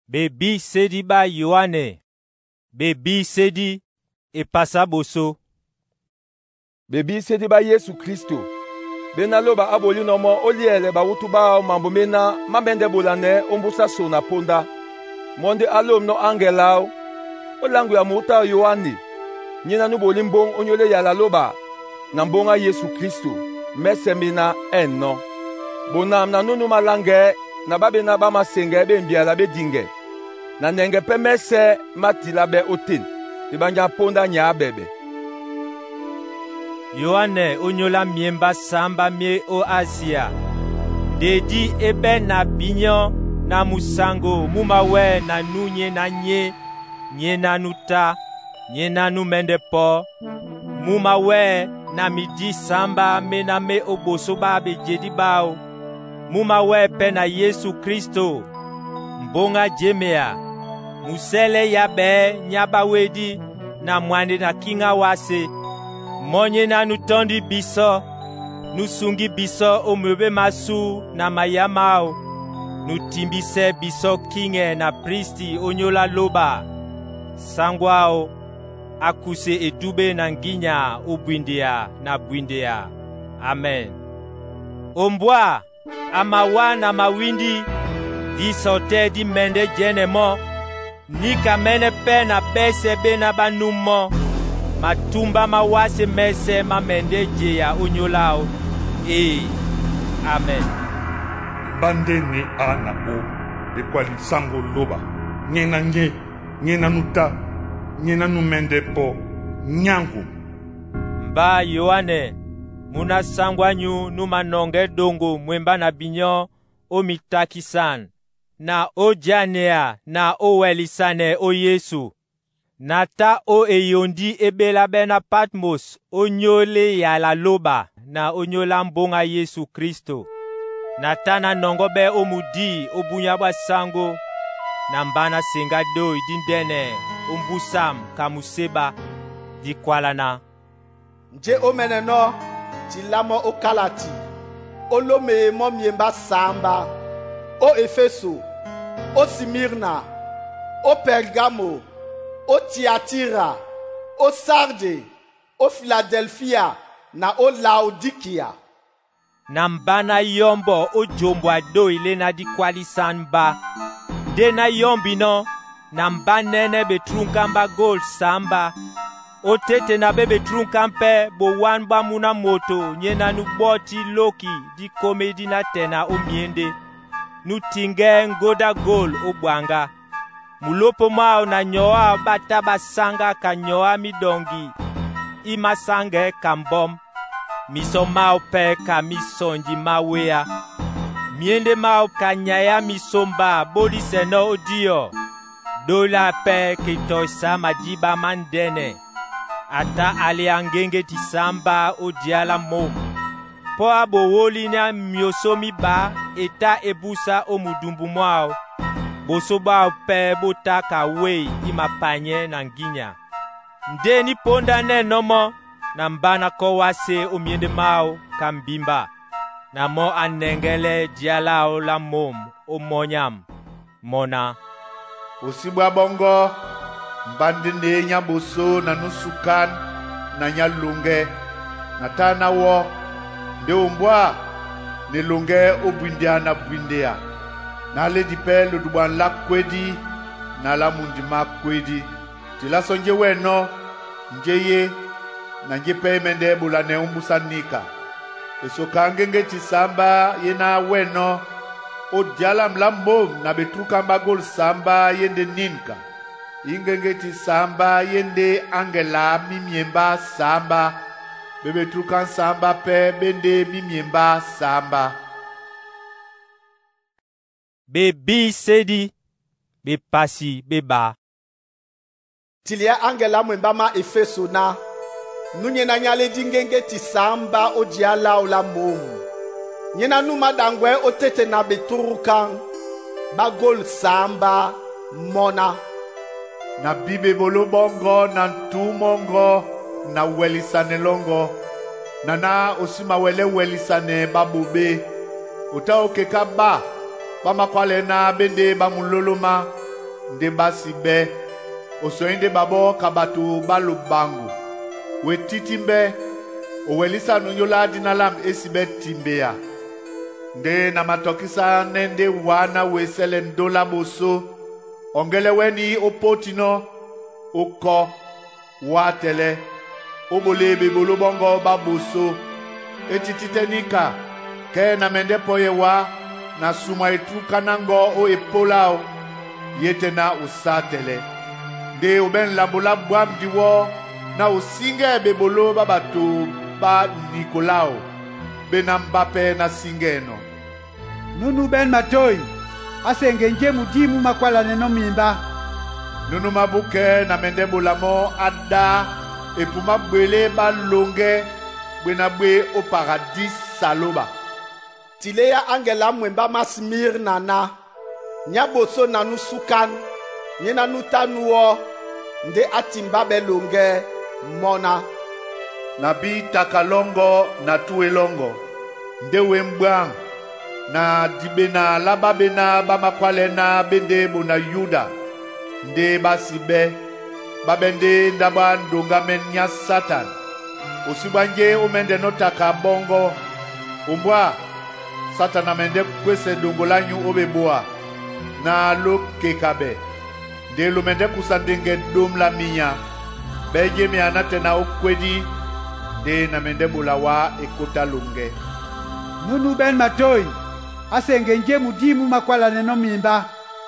Bebi sedi ba Yohane. Bebi sedi e pasa boso. Bebi sedi ba Yesu Kristo. Bena loba aboli nomo oliele ba wutu ba mambo mena mambende bolane ombusa so na ponda. Monde alom no angelao. Olangu ya muta Yohane. Nyina nuboli mbong onyole ya la loba. Na mbonga Yesu Kristo. Mese mina enno. Bonam na nunu malange na babe na ba masenge be mbiala be dinge. Na nenge pe mese matila be otin. Ibanja ponda nya bebe. Yohane onyola miemba samba mie o Asia. Dedi ebe na binyo na musango mumawe na nunye na nye na nuta, nye na numende po. Mumawe na midi samba me na me oboso ba be jedi bao. Mumawe pe na Yesu Kristo. Mbonga jemea. Musele yabe nyaba wedi na mwande na kinga wase. Monye na nutondi biso. Nusungi biso omwebe masu na mayamao. Nutimbise biso kinge na pristi onyola loba. Sangwao. Akuse edube na nginya ubwindea na bwindea. Amen. Ombwa. Amawa na mawindi. Di sote di mende jenemo. Nika mene pe na bese be na banumo. Matumba mawase mese mamende jeya unyolao. Amen. Bande ni ana o. Ekwali sango loba. Ngena nuta. Ngena numende po. Nyangu. Mba Yohane. Muna sangwanyu numanonge dongo mwemba na binyo. O mitakisan. Na o janea na o welisane o Yesu. Nata o eyondi ebela bena Patmos o nyole ya la loba na o nyola mbonga Yesu Kristo. Nata na nongobe o mudi o bunyaba sango na mbana senga doi dindene o mbusam kamuseba di kwalana. Nje o meneno tilamo o kalati o lome mo miemba samba o Efeso, o Simirna, o Pergamo, o Tiatira, o Sarde, o Philadelphia, na o Laodikia. Nambana yombo o jombo ado ile na di kwalisanba. Dena yombi no, namba nene betrunkamba gold samba. O tete na bebe trunkampe bo wanba muna moto nyena nuboti loki di komedi na tena o miende. Nutinge ngoda gol obwanga. Mulopo mao na nyoa bataba sanga ka nyoa midongi. Imasange kambom. Miso mao pe ka misonji mawea. Miende mao ka nyaya misomba bodi seno odio. Dola pe kitoisa majiba mandene. Ata aliangenge tisamba odiala mom. Po abo woli na miosomi ba eta ebusa omudumbu mwao. Bosoba pe bota ka wei imapanye na nginya. Ndeni ponda ne nomo na mbana ko wase omiende mao kambimba. Na mo anengele dialao la mom omonyam mona. Osibwa bongo mbande ne nyaboso na nusukan na nyalunge na tana wo de umbwa ne lunge obwindia na bwindia na le dipe le duban la kwedi na la mundima kwedi tila sonje weno njeye na njepe mende bulane umbusanika eso kangenge tisamba yena weno o diala mlambo na betruka mbagol samba yende ninka ingenge tisamba yende angela mimiemba samba bebe trukan samba pe bende mimiemba samba. Bebi sedi be pasi beba. Tilia angela mwemba ma Efeso na nunye na nyale dingenge tisamba o diala o la momu. Nyena numa dangwe o tete na beturukan bagol samba mona. Na bibe bolo bongo na ntumongo na welisane longo nana osima wele welisane babube uta okeka ba bamakwale na bende bamuloloma nde basi be osoinde babo kabatu balubangu wetitimbe owelisa nunyola dinalam esibe timbea nde na matokisa nende wana wesele ndola boso ongele weni opotino oko watele obolebe bolobongo baboso etititenika ke na mende poye wa na suma etu kanango o epolao yetena usatele nde uben labola bwam diwo na usinge bebolo babatu ba Nikolao bena Mbape na singeno nunu ben matoi asenge nje mudimu makwala neno mimba nunu mabuke na mende bolamo ada epuma bwele balonge bwena bwe o paradis saloba tileya angela mwemba masmir nana nyaboso nanu sukan nyena nutanuo nde atimba belonge mona nabi takalongo na tuelongo nde wembwang na dibena lababena bamakwalena bende bona Yuda nde basibe babende ndaba ndonga menya Satan osibanje omende notaka bongo umbwa Satan amende kwese dongolanyu obeboa na lokekabe nde lumende kusandenge domla minya beje mi anatena okwedi nde na mende bulawa ekota lunge nunu ben matoi asenge nje mudimu makwala neno mimba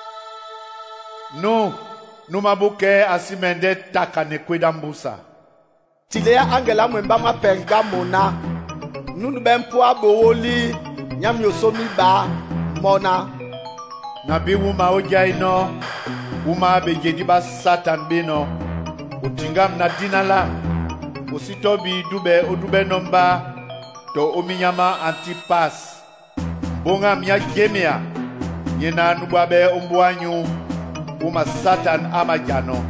no numabuke asimende takane kweda mbusa tileya angela mwemba mapergamona nunu ben po abowoli nyamyosomi ba mona nabi wuma ojaino wuma bejedi ba Satan bino utingam na dinala usitobi dube odube nomba to ominyama Antipas bonga mya gemea nyena nubwabe ombuanyu wuma Satan amajano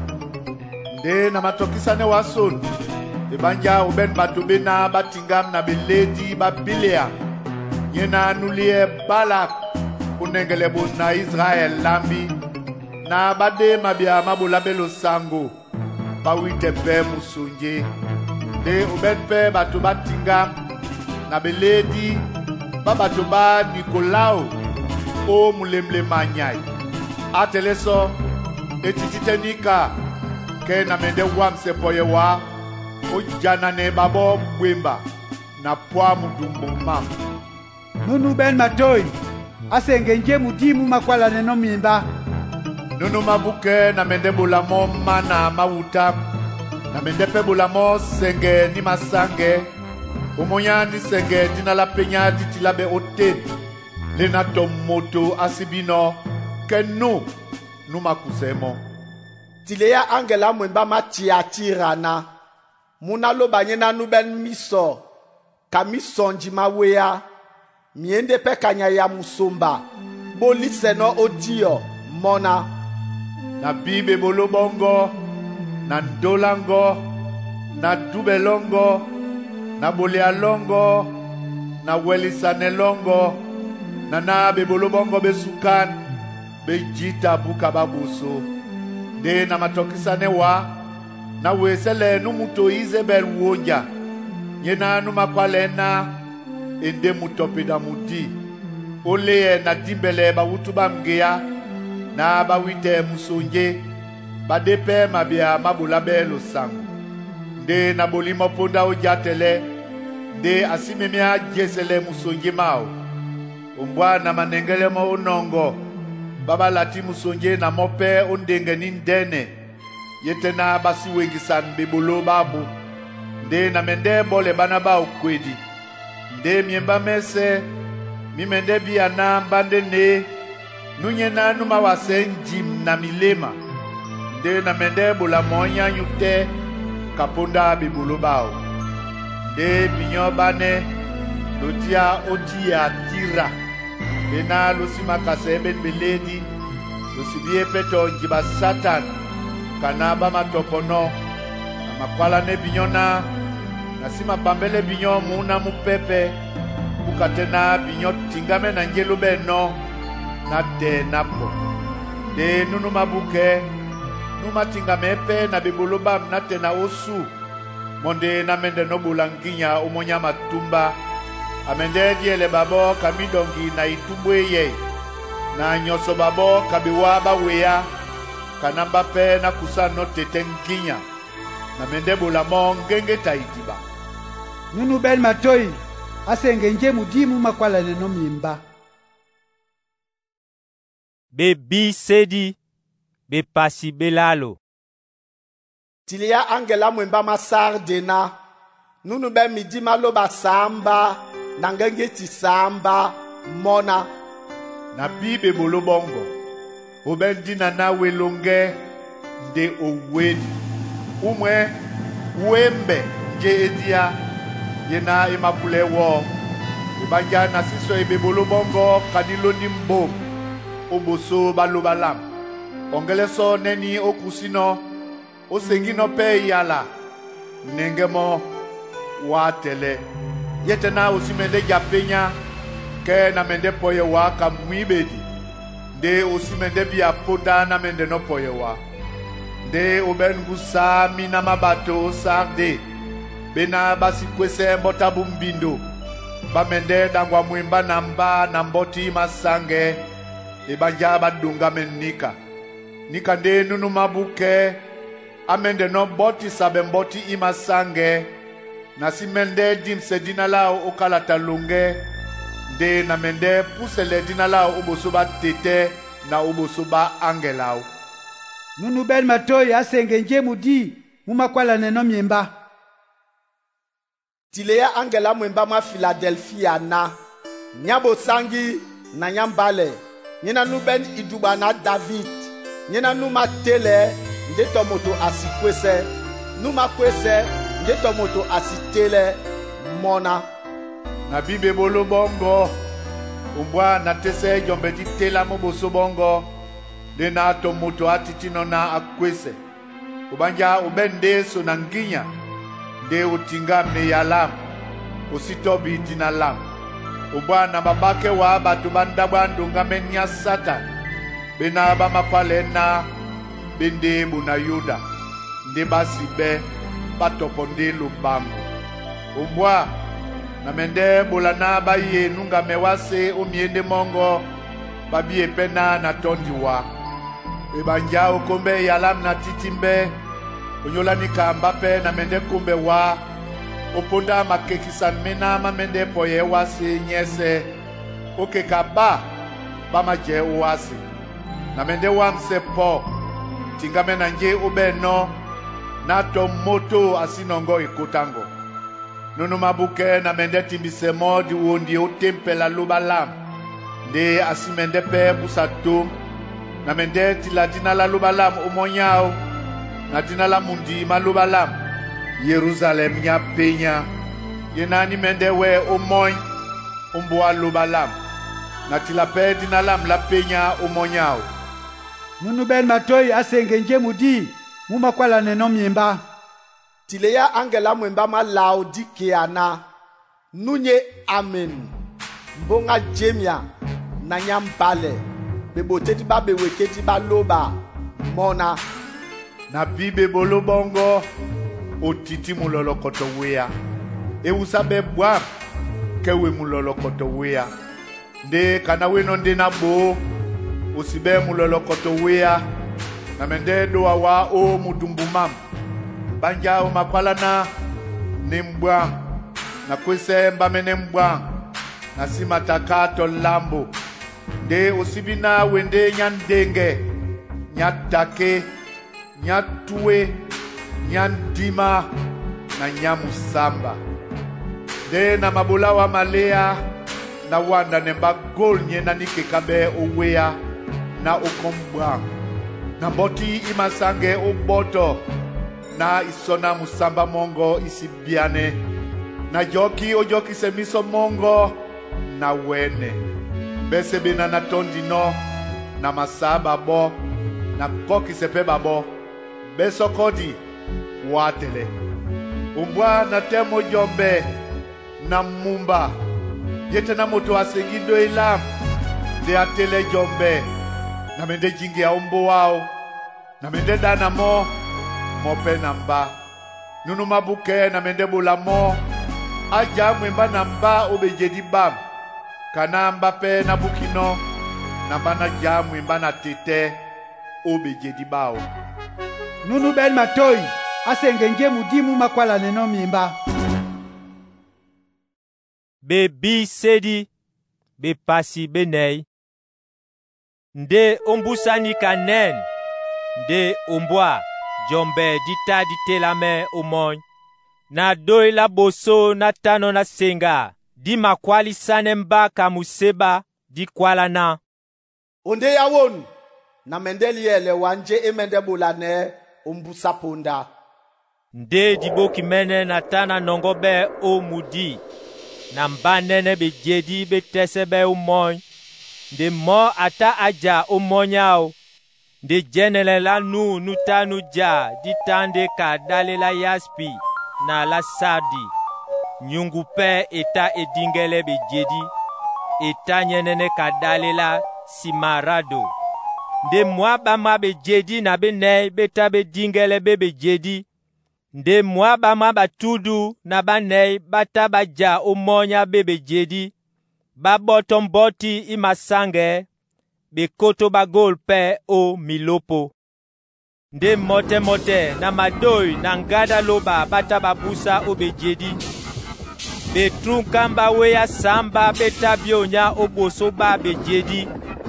nde na matokisa ne wason ebanja uben batubena batingam na beledi babilea nyena nulie Balak unengelebo na Israel lambi na bade mabia mabulabelo sango pawite pe musunje de ubenpe batu batinga na beledi babatu ba Nikolao o mulemle manyai ateleso etititenika ke na mende wamse poyewa o janane babo bwemba na poa mudumbo mam nunu ben matoi asenge nje mudimu makwala neno mimba nunu mabuke na mende bulamo mana mawuta na mende pe bulamo senge ni masange umonya ni senge dina la penya ditilabe oten lena tomoto asibino kenu numa kusemo tileya angela mwemba matiatirana muna lobanye na nuben miso kamisonji mawea miende pe kanya ya musumba boliseno odio mona na bibe bolobongo na ndolango na dubelongo na bolealongo na welisanelongo na bebolobongo besukan bejita buka babuso de na matokisane wa na wesele numuto Izebel wonja nyena numakwalena ende mutopida mudi ole na dimbele ba wutuba mgeya na ba wite musonje badepe mabia mabulabelo sangu nde na bolimo ponda ojatele nde asimemia jesele musonje mao umbwa na manengele mo unongo baba lati musonje na mope ondenge nindene yetena basi wengisan bibolo babu nde na mende bole bana ba okwedi nde miemba mese mimende biana mbande ne nunye na numa wasenjim na milema nde na mende bula monya nyute kaponda bibolo bao nde binyo bane lotia otia tira bena losima kasebe beledi losibie peto njiba Satan kanaba matopono makwala ne binyona nasima bambele binyo muna mupepe ukatena binyo tingame na njelu beno na de napo de nunu mabuke numa tinga mepe na bibuluba mnate na osu monde na mende nobula nginya umonya matumba amende diele babo kamidongi na itumbweye na nyoso babo kabiwa bawea kanamba pe na kusano tete nginya na mende bula mongenge taitiba nunu ben matoi asenge nje mudimu makwala neno mimba bebi sedi be pasi belalo tilia angela mwemba masar dena nunu be midi maloba samba na ngenge ti samba mona na bibe bolobongo obendina na welonge nde oweni umwe wembe nje edia yena imapule wo ibanja na siso ebe bolobongo kanilo nimbo oboso balobalam ongeleso neni okusino osengino pe yala nengemo watele yetena osimende japenya ke na mende poye wa kamwibedi de osimende bia poda na mende no poye wa de obengusa mina mabato sarde bena basikwese mbotabu mbindo bamende dangwa mwimba namba na mboti masange ibanja badunga menika nika nde nunu mabuke amende no boti sabe mboti imasange na simende dimse dinalao okalata lunge nde na mende pusele dinalao ubosuba tete na ubosuba angelao nunu ben matoi asenge nje mudi mumakwala neno myemba tileya angela mwemba ma Philadelphia na nyabo sangi na nyambale nyina nuben iduba na David nyina numa tele ndeto moto asikwese numa kwese ndeto moto asitele mona na bibe bolo bongo umbwa na tese jombe titela moboso bongo de na to moto atitino na akwese ubanja ubende so na nginya de utinga me yalam usitobi dinalam ubwana babake wa batu banda bandunga menya satan bena ba mapalena bende buna yuda nde basibe batoponde lubango umbwa na mende bulana baye nunga mewase umiende mongo babie pena na tondiwa ebanja ukombe yalam na titimbe onyola nikamba pe na mende kumbe wa oponda makekisan mena mamende poye wasi nyese okekaba bamaje wasi na mende wamse po tingame na nje ubeno na to moto asinongo ikutango nunu mabuke na mende timbise modi wondi otempela lubalam nde asimende pe busatum na mende tiladina la lubalam umonyao na dinala mundi malubalam Yerusalem nya penya yenani mende we omoy umboa lubalam na tilape dinalam la penya umonyao nunu ben matoi asenge nje mudi mumakwala neno myemba tileya angela mwemba ma Laodikia na nunye amen mbonga jemia na nyambale beboteti babe weketi baloba mona na bibe bolo bongo otiti mulolo koto wea eusabe bwa kewe mulolo koto wea nde kana weno nde na bo osibe mulolo koto wea na mende doa wa o mudumbu mam banja o makwala na nimbwa na kwese mbamene mbwa na simatakato lambo nde osibina wende nyandenge nyatake nyatue nyandima na nyamusamba de na mabulawa malea na wanda nemba gol nyena nikekabe owea na okombwa na mboti imasange oboto na isona musamba mongo isibiane na joki ojoki semiso mongo na wene bese bina na tondino na masaba bo na koki sepe babo beso kodi watele umbwa na temo jombe na mumba yete na moto asengindo ilam de atele jombe na mende jingi ya ombo wao, na mende dana mo pe namba. Nunu mabuke na mende bola mo, aja mwemba namba obejedi bam. Kanamba pe na bukino, namba na ja mwemba na tete obejedi bao. Nunu ben matoi, asengenje mudimu makwala neno mimba. Bebi sedi, be pasi benei. Nde ombusani kanen, nde ombwa, jombe dita ditelame omoy. Na doi la boso na tano na senga, di makwali sanemba kamuseba di kwala na. Onde ya wonu, na mendeli ele wanje emende bulane ombusa ponda. Nde diboki mene na tana nongobe o mudi. Na mba nene be jedi be tesebe umoy. Nde mo ata aja umonyao. Nde jenele la nu tanu ja di tande ka dale la yaspi na la sardi. Nyungu pe eta edingele be jedi. Eta nyenene ka dale la simarado. Nde mwa bama be jedi na be nei beta be dingele be jedi. Nde mwa bama batudu na banei bata baja umonya bebe jedi. Babotom boti imasange be koto bagol pe o milopo. Nde mote na madoi na ngada loba bata babusa obe jedi. Be trunkamba weya samba beta bionya oboso ba be jedi.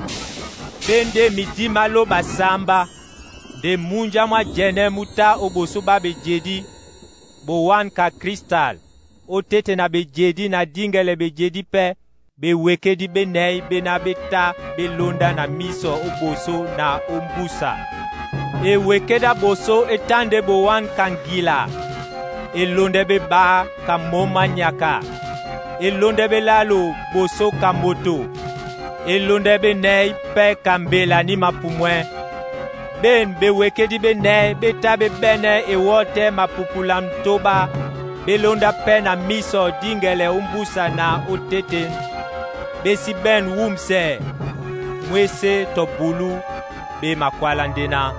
Bende midima loba samba. De munja mwa jene muta oboso ba be jedi. Bo wan ka kristal. O tete na be jedi na dingele be jedi pe. Be wekedi be nei be na beta be londa na miso oboso na ombusa. E wekeda boso etande bo wan kangila. E londe be ba ka moma nyaka. E londe be lalo boso ka moto. E londe be nei pe kambela ni mapumwe. Ben be wekedi be nei beta be bene e wote mapupulam toba. Be londa pe na miso dingele umbusa na otete. Be si ben wumse. Mwese to bulu be makwala ndena.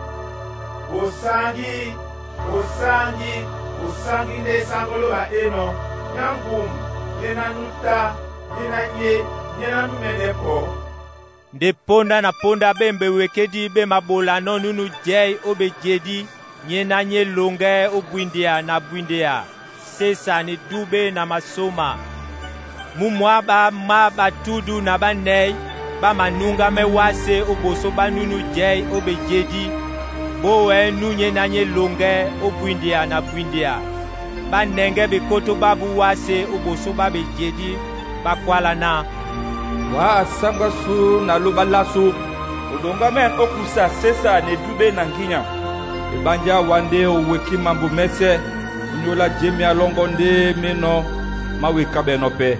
Osangi de sangolo ba eno. Nyangum, nena nuta, nena nye, nena numedepo. Nde ponda na ponda bembe wekedi be mabola no nunu jei obe jedi. Nyena nye longe obwindia na bwindia. Sesa ni dube na masoma. Mumwa ba ma batudu na banei. Ba manunga me wase oboso ba nunu jei obe jedi. Bowe nunye na nye longe obwindia na bwindia. Ba nenge be koto babu wase oboso ba be jedi. Ba kwala na. Wa asanga su na loba lasu. Odonga men okusa sesa ne dube na nginya. Ebanja wande o weki mambu mese. Nyola jemi alongonde meno maweka benope.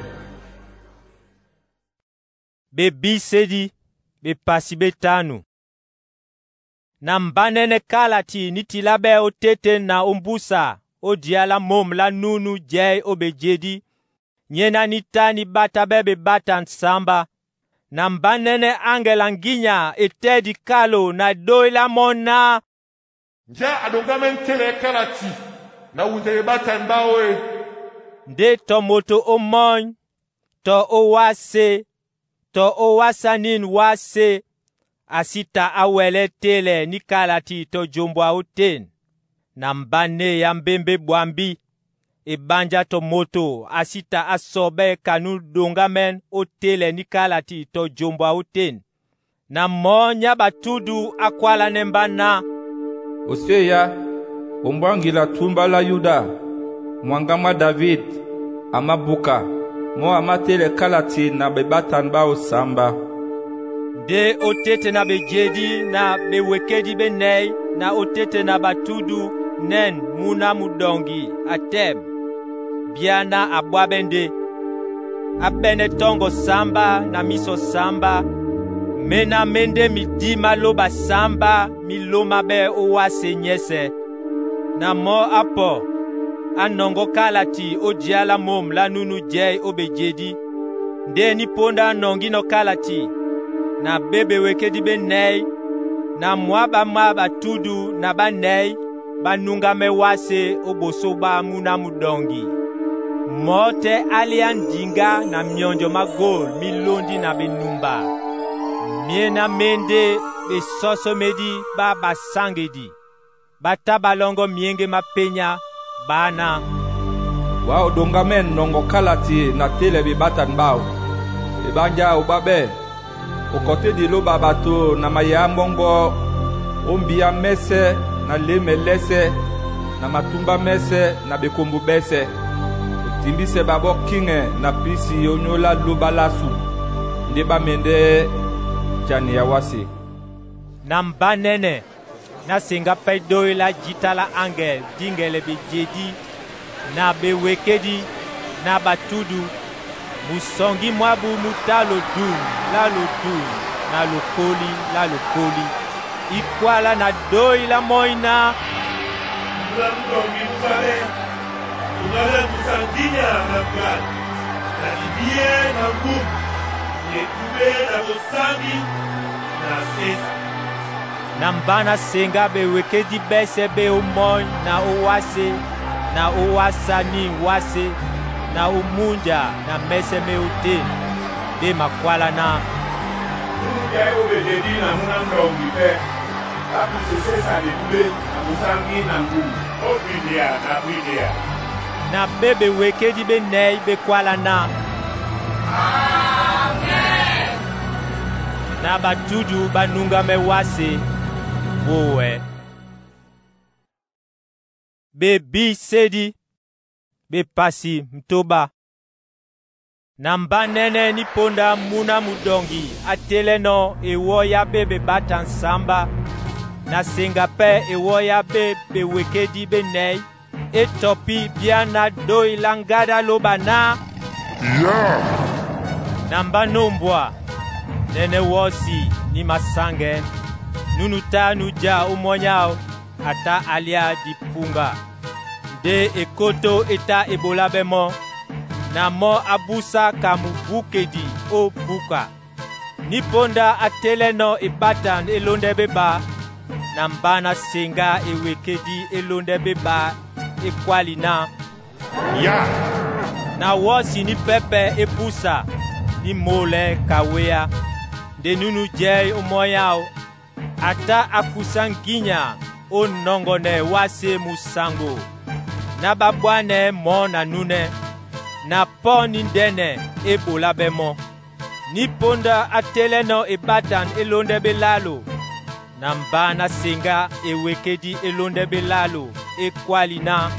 Bebi sedi be pasi betanu. Na mbanene kalati nitilabe otete na umbusa. Odiala mom la nunu jei obejedi. Nyena nitani bata bebe bata nsamba. Na mbanene angela nginya etedi kalo na doila mona. Nja adongamen tele kalati. Na wunde bata mbawe. Nde to moto omoy. To owase. To owasanin wase. Asita awele tele ni kalati to jombwa uten. Na mbane ya mbembe bwambi. Ebanja to moto asita asobe kanu dongamen otele ni kalati to jombwa uten. Na monya batudu akwala nembana. Oseya, ombwangila tumba la Yuda. Mwangama David, amabuka. Mo amatele kalati na bebatan ba osamba. De otete na bejedi na bewekedi benei na otete na batudu nen muna mudongi atem. Biana abwabende. Abene tongo samba na miso samba. Mena mende midima loba samba miloma be owase nyese. Na mo apo. Anongo kalati ojiala mom la nunu jei obejedi. Nde ni ponda nongino kalati. Na bebe wekedi benei na mwa batudu na banei banungame wase oboso ba muna mudongi. Mote alia ndinga na myonjo magol milondi na benumba. Miena mende besoso medi ba basangedi. Bata balongo mienge mapenya bana. Wa odongamen nongo kalati na tele bi batan bao. Ebanja ubabe. Okote di lo babato na mayambongo ombia mese na leme lese na matumba mese na bekombu bese. Timbise babo kinge na pisi onyola lubalasu. Ndeba mende jani ya wasi. Na mbanene na singa pedoi la jita la angel dingele be jedi na be wekedi na batudu musongi mwabu mutalo du la lodu na lokoli ikwala na doi la moina Mlamdongi mkale unale musanginya na gani na libie na ngumu yekube na bosangi na sesa na mbana senga be wekedi bese be umoy na owase na owasani wase na umunja na mese meute be makwala na ya obededi na mlamdongi pe aku sesa libie na bosangi na ngumu obidia na bidia na bebe wekedi be nei be kwala na Amen. Na batudu banunga me wase bowe. Be bi sedi be pasi mtoba. Na mbanene ni ponda muna mudongi ateleno ewoya bebe batan samba. Na singape ewoya be wekedi be nei. Etopi biana doi langada lobana. Yeah. Namba nombwa nene wosi ni masange nunuta nuja umonyao ata alia dipunga de ekoto eta ebola bemo na mo abusa kamubukedi o buka niponda ateleno ibatan elonde beba nambana senga ewekedi elonde beba ekwalina Yeah. na wosi ni pepe epusa ni mole kawea de nunu jey umoyao ata akusanginya o nongone wase musango na babwane mo na nune na poni ndene ebola bemo ni ponda ateleno ebatan elonde belalo na mbana senga ewekedi elonde belalo ekwalina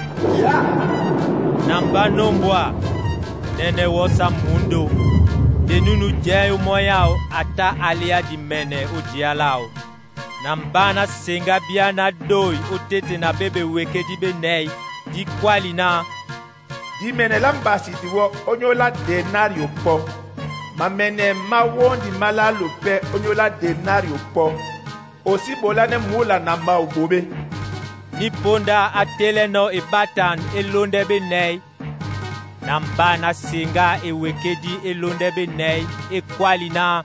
na mbanombwa nene wosa mundo de nunu jey umoyao ata alia di mene udialao na mbana senga biana doi utete na bebe wekedi benei di kwalina di mene lambasi diwo onyola denario po ma mene ma wondi malalo pe onyola denario po osi bolane mula na ma obobe ni ponda ateleno ebatan elonde benei na mbana senga ewekedi elonde benei ekwalina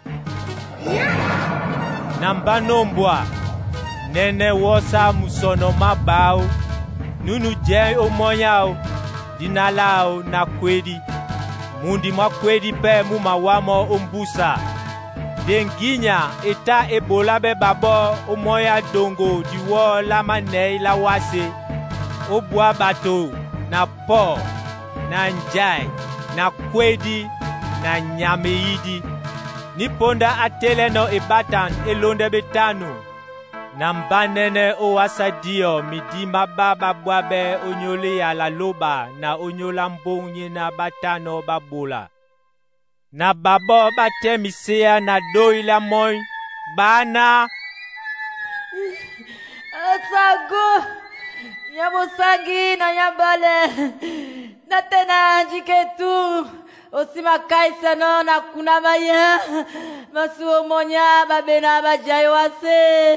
na mbanombwa nene wosa musono mabao nunu jey omonyao dinalao na kwedi mundi mwa kwedi pe mumawamo ombusa denginya eta ebola be babo omoya dongo diwo la manei la wase obua bato na po na njai na kwedi na nyameidi niponda ateleno ebatan elonde betanu na mbanene owasadio midima baba bwabe onyole ya la loba na onyola mbonye na batano babola na babo batemisea na doila moy bana asago nyabosangi na nyabale na tena jiketu osima kaisa no na kuna maya masuo monya babena bajayo wase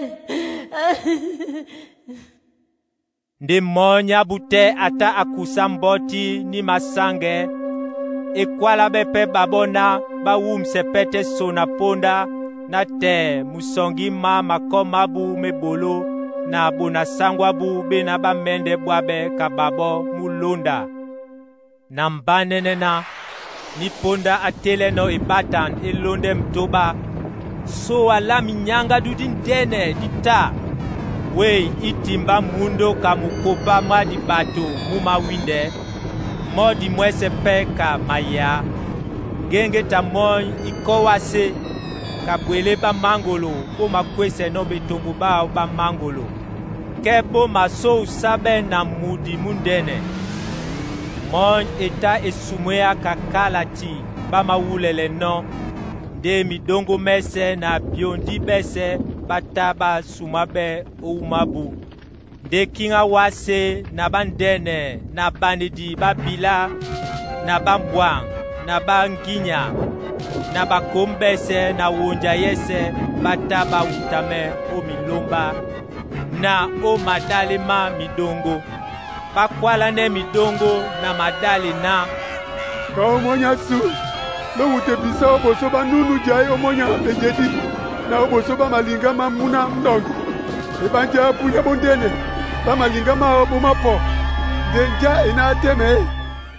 ndi monya bute ata akusamboti ni masange ekwala bepe babona bawum sepete sona ponda na te musongi ma makoma bu mebolo na bona sangwa bu be na bamende bwabe kababo mulonda. Na mbanene na niponda atele no ibatan elonde mtoba so ala minyanga dudin dene dita we itimba mundo kamukopa madi bato muma winde modi mwese peka maya genge tamoy ikowase kabwele ba mangolo po makwese no betongo ba mangolo kebo maso usabe na mudi mundene mon eta esumwea kakalati ba mawulele no de midongo mese na biondi bese bataba sumabe oumabu de kinga wase na bandene na banidi babila na bambwang na banginya na bakombese na wonja yese bataba utame o milomba na o madale ma midongo bakwala ne midongo na madale na kaomonya su lo wute bisa oboso ba nunu jai omonya bejedi na oboso ba malinga mamuna mdongo ebanja punya bondene ba malinga ma obuma po denja ina teme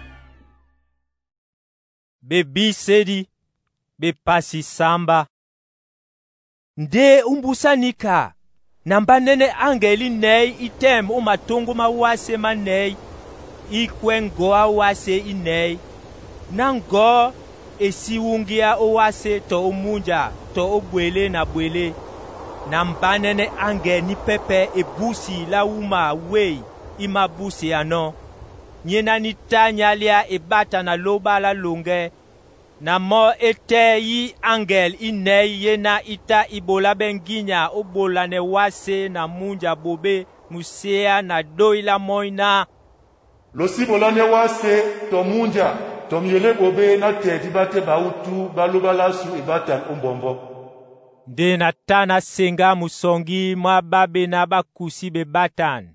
bebi sedi be pasi samba nde umbusanika namba nene angeli nei item umatungu mawase manei ikwengo awase inei nango esiwungia owase to umunja to obwele na bwele namba nene ange ni pepe ebusi la uma wei imabusi ano nyena nitanyalia ebata na loba la lunge na mo ete yi angel inei yena ita ibola benginya obola ne wase na munja bobe musea na doila moina losibola ne wase to munja to miele bobe na tedi bate bautu balobala su ibata umbombo de natana senga musongi mwa babe na bakusi be batan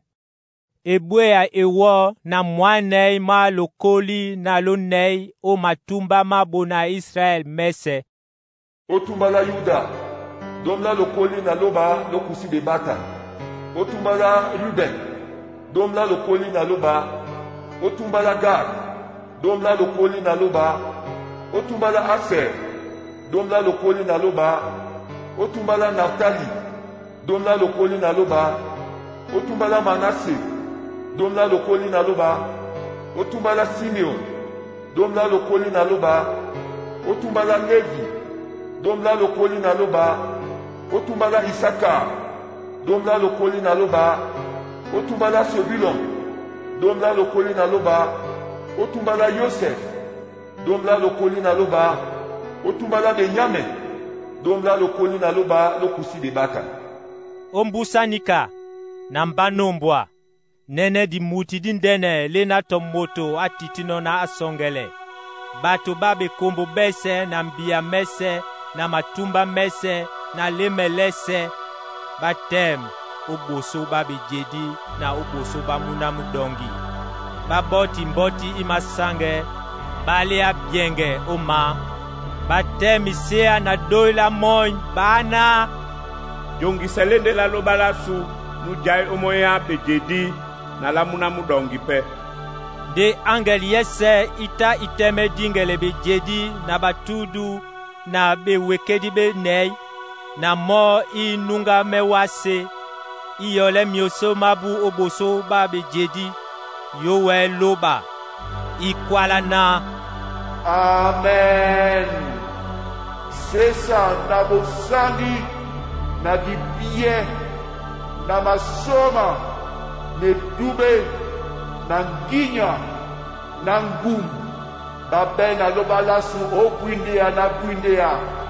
ebwea ewo na mwanei ma lokoli na lonei o matumba mabona Israel mese otumba la Yuda domla lokoli na loba lokusi be batan otumba la Ruben domla lokoli na loba otumba la Gad domla lokoli na loba otumba la Aser domla lokoli na loba otumba la Naftali domla lokoli na loba otumba la Manase domla lokoli na loba otumba la Simeon domla lokoli na loba otumba la Levi domla lokoli na loba otumba la Isaka domla lokoli na loba otumba la Sebulon domla lokoli na loba otumba la Yosef domla lokoli na loba otumba la Benyamin domla lokoli na loba lokusi de bata ombusanika na mbanombwa nene di muti dindene lena tomoto atitino na asongele bato babe kombo bese na mbia mese na matumba mese na lemelese batem oboso babe jedi na oboso bamuna mudongi baboti mboti imasange bale abienge oma batem isea na doila moin bana jongi selende la lobalasu nujai omoya bejedi na lamuna mudongi pe de angel yese ita iteme dingele bejedi na batudu na bewekedi be nei na mo inunga mewase iyole mioso mabu oboso ba bejedi yowe loba ikwala na amen sesa na bosangi na dibie na masoma ne dube na nginya na ngum babe na lobalasu okwindea na kwindea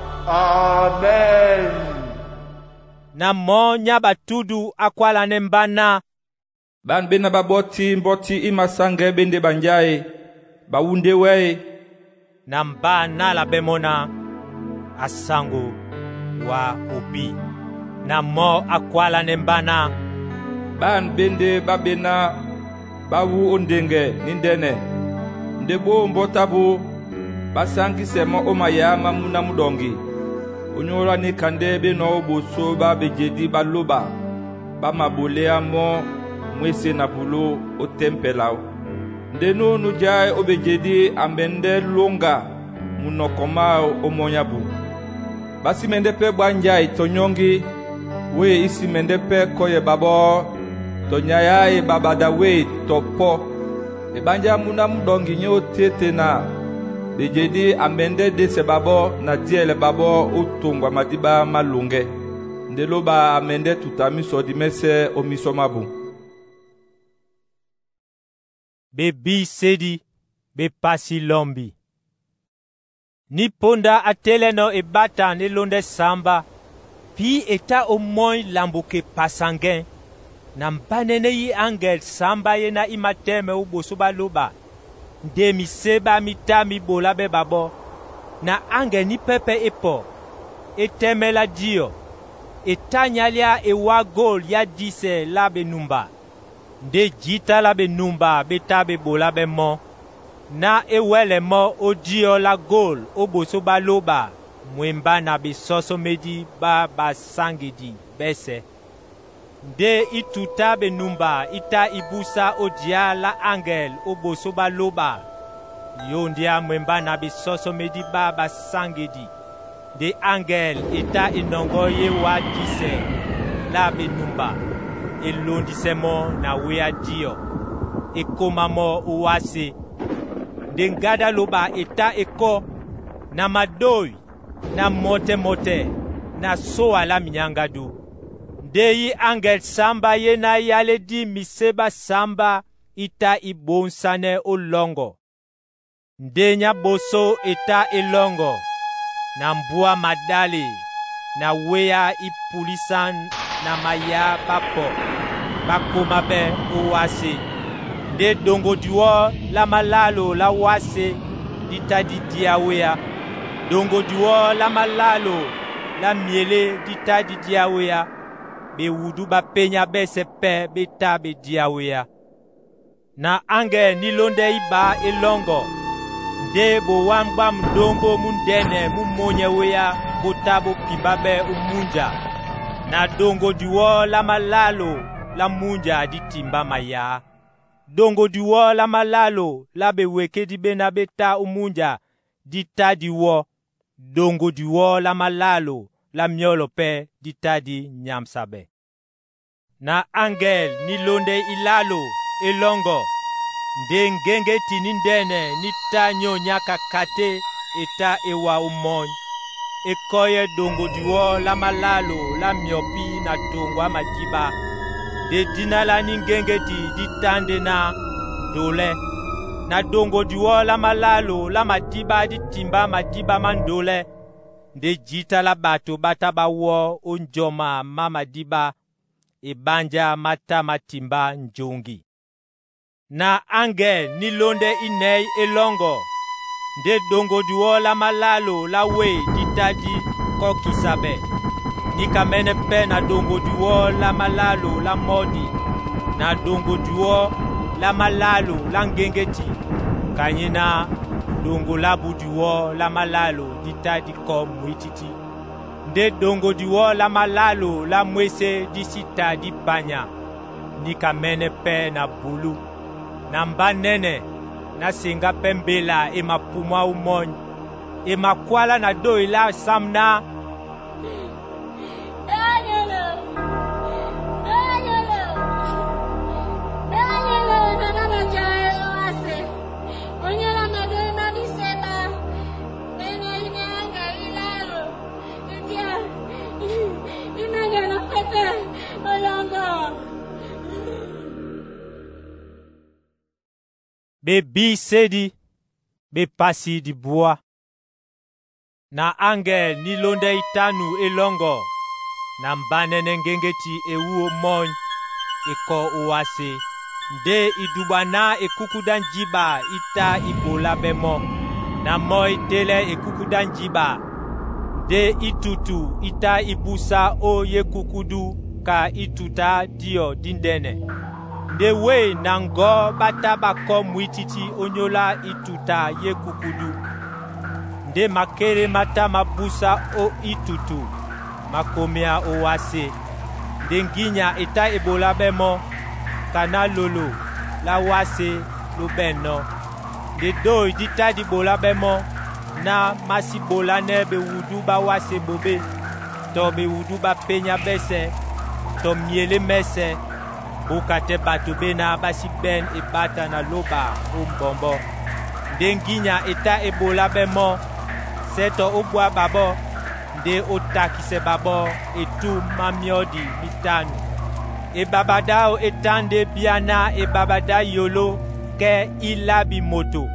amen na monya batudu akwala nembana ban bena baboti mboti imasange bende banjaye bawunde we na mbana la bemona asango wa obi na mo akwala nembana ban bende babena bawu ondenge nindene ndebo mbotabu basangi semo omaya mamuna mudongi onyola ni kande be no boso ba bejedi baloba ba mabole amo mwese na bulo o tempelao ndenu nujai obejedi ambende longa munokoma o monyabu basi mende pe bwanja itonyongi we isi mende pe koye babo tonyaya e babada we topo e banja muna mdongi nyo tete na bejedi ambende dese babo na diele babo utungwa madiba malunge ndeloba amende tutamiso dimese omiso mabu bebi sedi be pasi lombi ni ponda ateleno e bata ni londe samba pi eta o moy lambuke pasangen na mpanene yi angel samba ye na imateme uboso baloba nde mi seba mita mi bola be babo na angel ni pepe epo eteme la dio etanyalia e wagol ya dise la benumba nde jita la benumba beta be bola be mo na ewele mo o dio la gol oboso baloba mwemba na bisoso medi ba basangedi bese nde ituta benumba ita ibusa o dia la angel oboso baloba yondia mwemba na bisoso medi ba basangedi de angel ita inongo ye wa dise la benumba elondisemo na wea dio ekomamo uwase de ngada loba ita eko na madoi na mote na soa la minyangadu deyi angel samba ye na yale di miseba samba ita ibonsane olongo ndenya boso ita elongo na mbua madali na wea ipulisan na maya bapo bakomabe uwase de dongo duo la malalo la wase ditadi diawea dongo duo la malalo la miele ditadi diawea be wudu ba penya be sepe be tabe diawea na ange nilonde iba elongo de bo wamba mdongo mundene mumonye wea botabo pibabe umunja na dongo duo la malalo la munja ditimba maya dongo duo la malalo la beweke di bena beta umunja ditadi wo dongo duo la malalo la miolo pe ditadi nyamsabe na angel nilonde ilalo elongo nde ngenge tinindene nitanyo nyaka kate eta ewa umon ekoye dongo duo la malalo la miopi na tongwa majiba de dinala ningenge ti ditande na dole na dongo duo la malalo la madiba ditimba madiba mandole nde jita la bato bataba wo onjoma mama diba ebanja mata matimba njongi na angel nilonde inei elongo nde dongo duo la malalo la we ditadi kokisabe nikamene pe na dongo duo la malalo la modi na dongo duo la malalo la ngengeti kanyina dongo la buduo la malalo ditadi ko mwititi nde dongo duo la malalo la mwese disita di banya nikamene pe na bulu na mbanene na singa pembela e mapumwa umon e makwala na doila samna bebi sedi be pasi di bois na angel nilonde itanu elongo na mbanene ngengeti ewu mon eko uwase nde idubana ekukudan jiba ita ibola bemo na moi tele ekukudan jiba de itutu ita ibusa o yekukudu ka ituta dio dindene de we nango bata bako mwititi onyola ituta yekukudu nde makere mata mabusa o itutu makomea o wase nde nginya eta ebola bemo kana lolo la wase lo beno nde doi dita di bola bemo na masi bola ne be wudu ba wase bobe to be wudu ba penya bese to miele mese bukate batu bena basi ben e bata na loba umbombo nde nginya eta ebola bemo seto obwa babo nde otakise babo etu mamiodi mitanu e babadao etande biana e babada yolo ke ilabi moto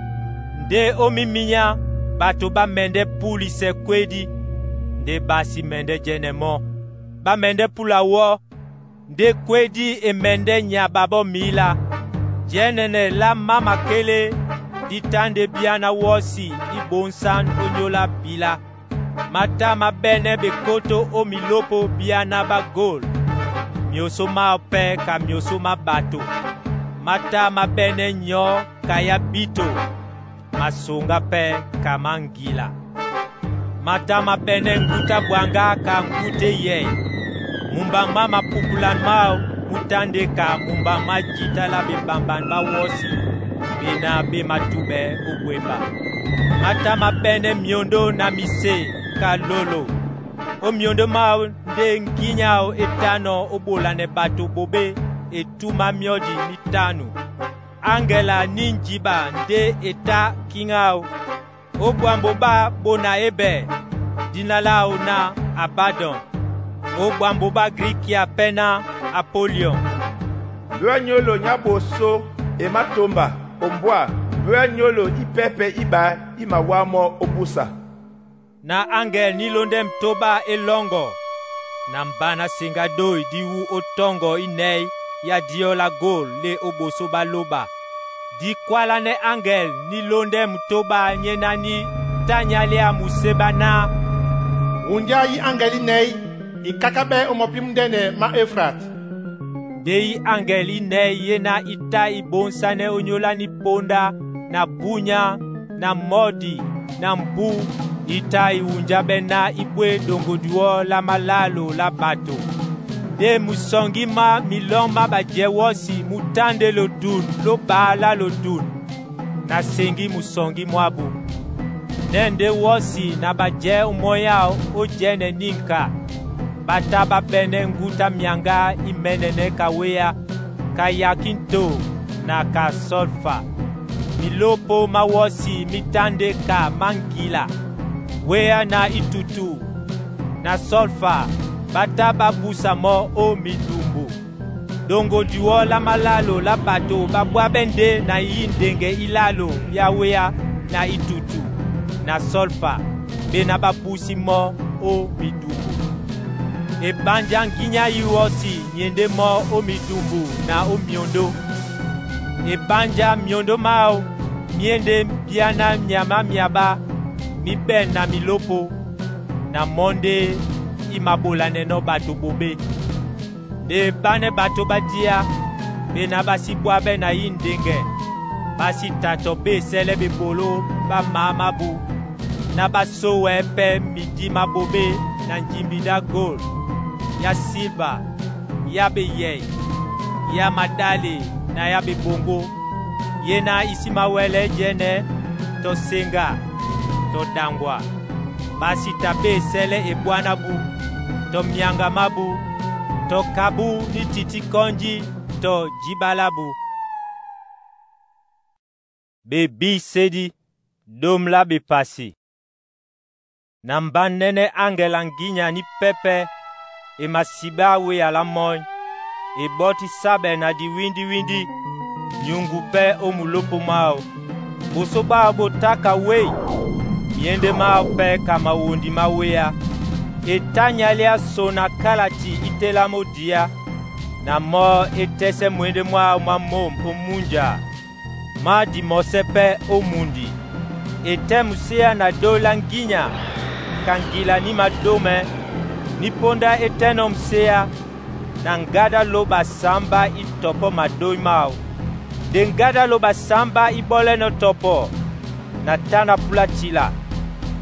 nde omiminya bato ba mende puli se kwedi nde basi mende jenemo ba mende pula wo nde kwedi e mende nya babo mila jenene la mama kele ditande biana wosi ibonsan onyola bila mata mabene be koto o milopo biana ba gol mioso ma pe ka mioso ma bato mata mabene nyo kaya bito masonga pe kamangila mata mabene nguta bwanga ka ngute ye mumba mama pukulan mao mutande ka mumba majita la be bamban ba wosi bena be matube obweba mata mabene miondo na mise ka lolo o miondo mao nde nginyao etano obolane bato bobe etuma miodi mitanu angela ninjiba nde eta kingao obwambo ba bona ebe dinalao na Abaddon obwambo ba Grikia pena Apollyon Luanyolo nyaboso ematomba ombwa luanyolo ipepe iba imawamo obusa na angel nilonde mtoba elongo na mbana singa doi diwu otongo inei ya diola gol le oboso baloba di kwala ne angel nilonde mtoba nyenani tanyale museba na unjayi angeli nei ikakabe omopimdene ma Efrat dei angeli nei yena ita ibonsane onyola ni ponda na bunya na modi na mbu ita iunjabe na ibwe dongoduo la malalo la bato de musongima miloma bajewosi mutande lo dun lo bala lo dun na sengi musongi mwabu nende wosi na baje umoyao ojene ninka bataba bene nguta mianga imenene kawea kayakinto na ka solfa milopo mawosi mitande ka mangila wea na itutu na solfa bataba busamo o midumbu dongo diwo la malalo la bato babwa bende na yindenge ilalo ya wea na itutu na solfa bena babusi mo o midumbu e banja nginya yuosi nyende mo o midumbu na o miondo e banja miondo mao miende biana nyama miaba mi ben na milopo na monde imabola neno bato bobe de bane bato badia bena basi bwabe na yindenge basi tato be sele be bolo ba mama bu na baso wepe midi mabobe na njimbida gold ya silva ya be ye ya madali na ya be bongo yena isimawele jene to senga to dangwa basi tabe sele e bwana bu to mianga mabu to kabu ni titi konji to jibalabu bebi sedi dom la be pasi nambanene angela nginya ni pepe e masiba we ala moy e boti sabe na di windi nyungu pe omulopo mao bosoba botaka we yende mao pe kama wondi mawea etanyalia sona kalati itela modia na mo etese mwende mwa mom omunja ma di mosepe omundi etemusia na dola nginya kangila ni madome ni ponda etenom sea na ngada loba samba itopo madoi mao de ngada loba samba ibole no topo na tana pulatila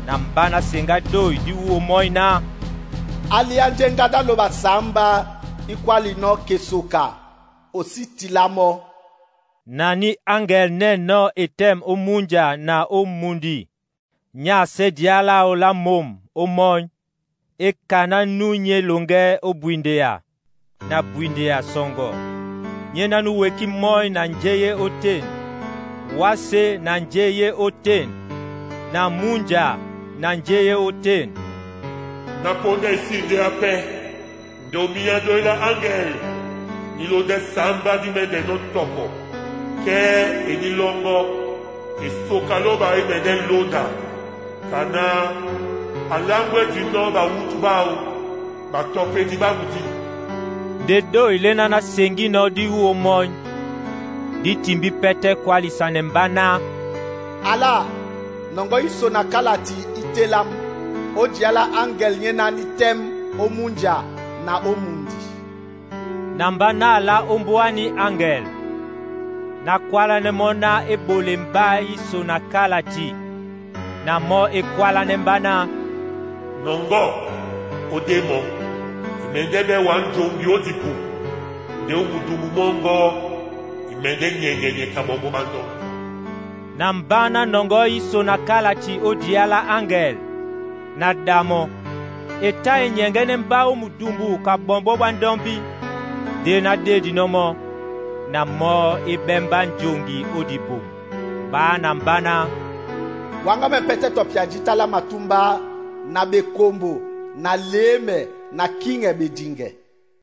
na mbana senga doi di uo moi na alia njenga da loba samba ikwali no kesoka osi tilamo nani angel ne no etem o munja na o mundi nya se diala o la mom o moi e kana nunye longe o buindea na buindea songo nyena nu weki moi na njeye oten wase na njeye oten na munja na njeye oten na ponde sinde ape domia doila angel nilo de samba di mede no toko ke enilongo esokaloba emede loda kana alangwe di no ba wutubao ba tope di babuti de do ilena na sengi no di uo moi di timbi pete kwali sanembana ala nongo iso na kalati itelam odiala angel nyena ni tem omunja na omundi nambana la ombuani angel na kwala ne mona ebole mba iso na kalati na mo ekwala ne mbana nongo odemo imendebe wanjongi odipu de umudumu mongo imende nyenyenye kamomo mando na mbana nongo iso na kalati odiala angel na damo eta enyengene mba omudumbu ka bombo bandombi de na dedi nomo na mo ibemba njongi odipu ba na mbana wanga me pete topia jitala matumba na bekombo na leme na kinge bedinge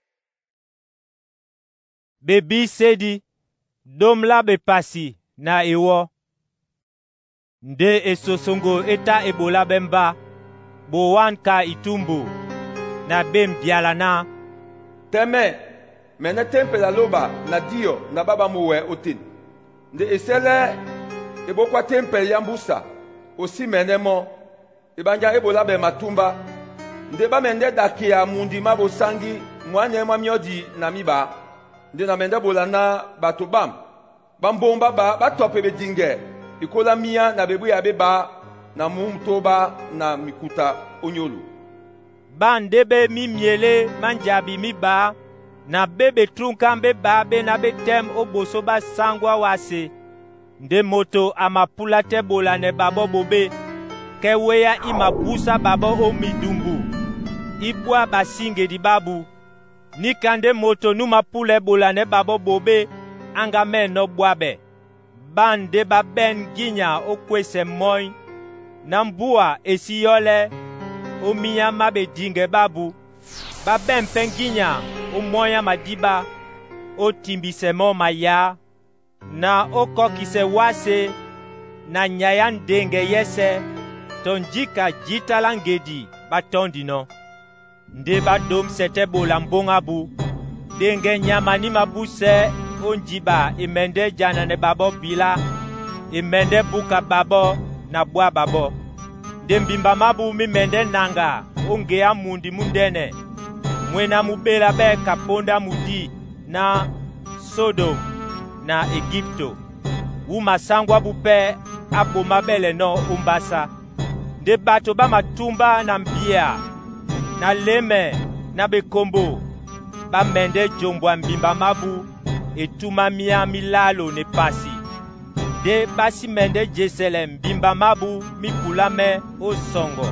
bebi sedi domla be pasi na ewo nde esosongo eta ebola bemba bowan ka itumbu na bem biala na teme mene tempel aloba na dio na baba mowe otin nde esele ebokwa tempel yambusa osi menemo ebanja ebola be matumba nde bamende dakia mundi mabosangi mwanye mwamiodi na miba nde na mende bola na bato bam bambomba ba batope bedinge ikola mia na bebu ya beba na mumtoba na mikuta onyolu bandebe mimiele manjabi miba na bebe trunkambe babe na betem oboso basangwa wase nde moto amapula te bola ne babo bobe keweya imabusa babo omidumbu ibwa basinge di babu nikande moto numapule bola ne babo bobe angame no bwabe bande baben ginya okwese moi nambua esiyole omiya mabe dinge babu baben penginya omoya madiba otimbisemo maya na okokise wase na nyayan denge yese tonjika jitalangedi batondino nde badom sete bola mbongabu denge nyamani mabuse onjiba imende jana ne babo bila imende buka babo na bwa babo dembimba mabu mimende nanga ongea mundi mundene mwena mubela be kaponda mudi na Sodom na Egipto umasangwa bupe abo mabele no umbasa de bato ba matumba na mbia na leme na bekombo ba mende jombwa mbimba mabu etuma mia milalo ne pasi de basi mende Jerusalem bimba mabu mipulame o songo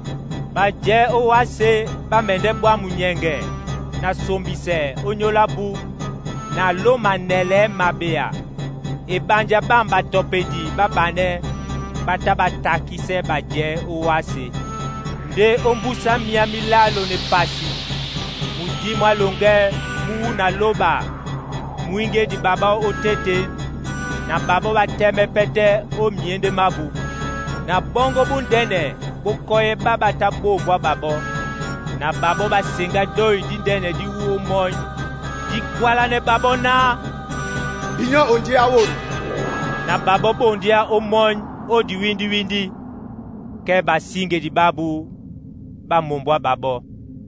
baje o wase ba mende bwa munyenge na sombise onyolabu na loma nele mabea ebanja bamba topedi babane batabatakise baje o wase de ombusa mia milalo ne pasi mujimwa longe mu na loba muinge di baba otete na babo bateme pete o miende mabu na bongo bundene bokoye baba tabobwa babo na babo basinga doi di dene di uo moi di kwala ne babo na binyo ondia woro na babo bondia o moi o di windi ke basinge di babu ba mombwa babo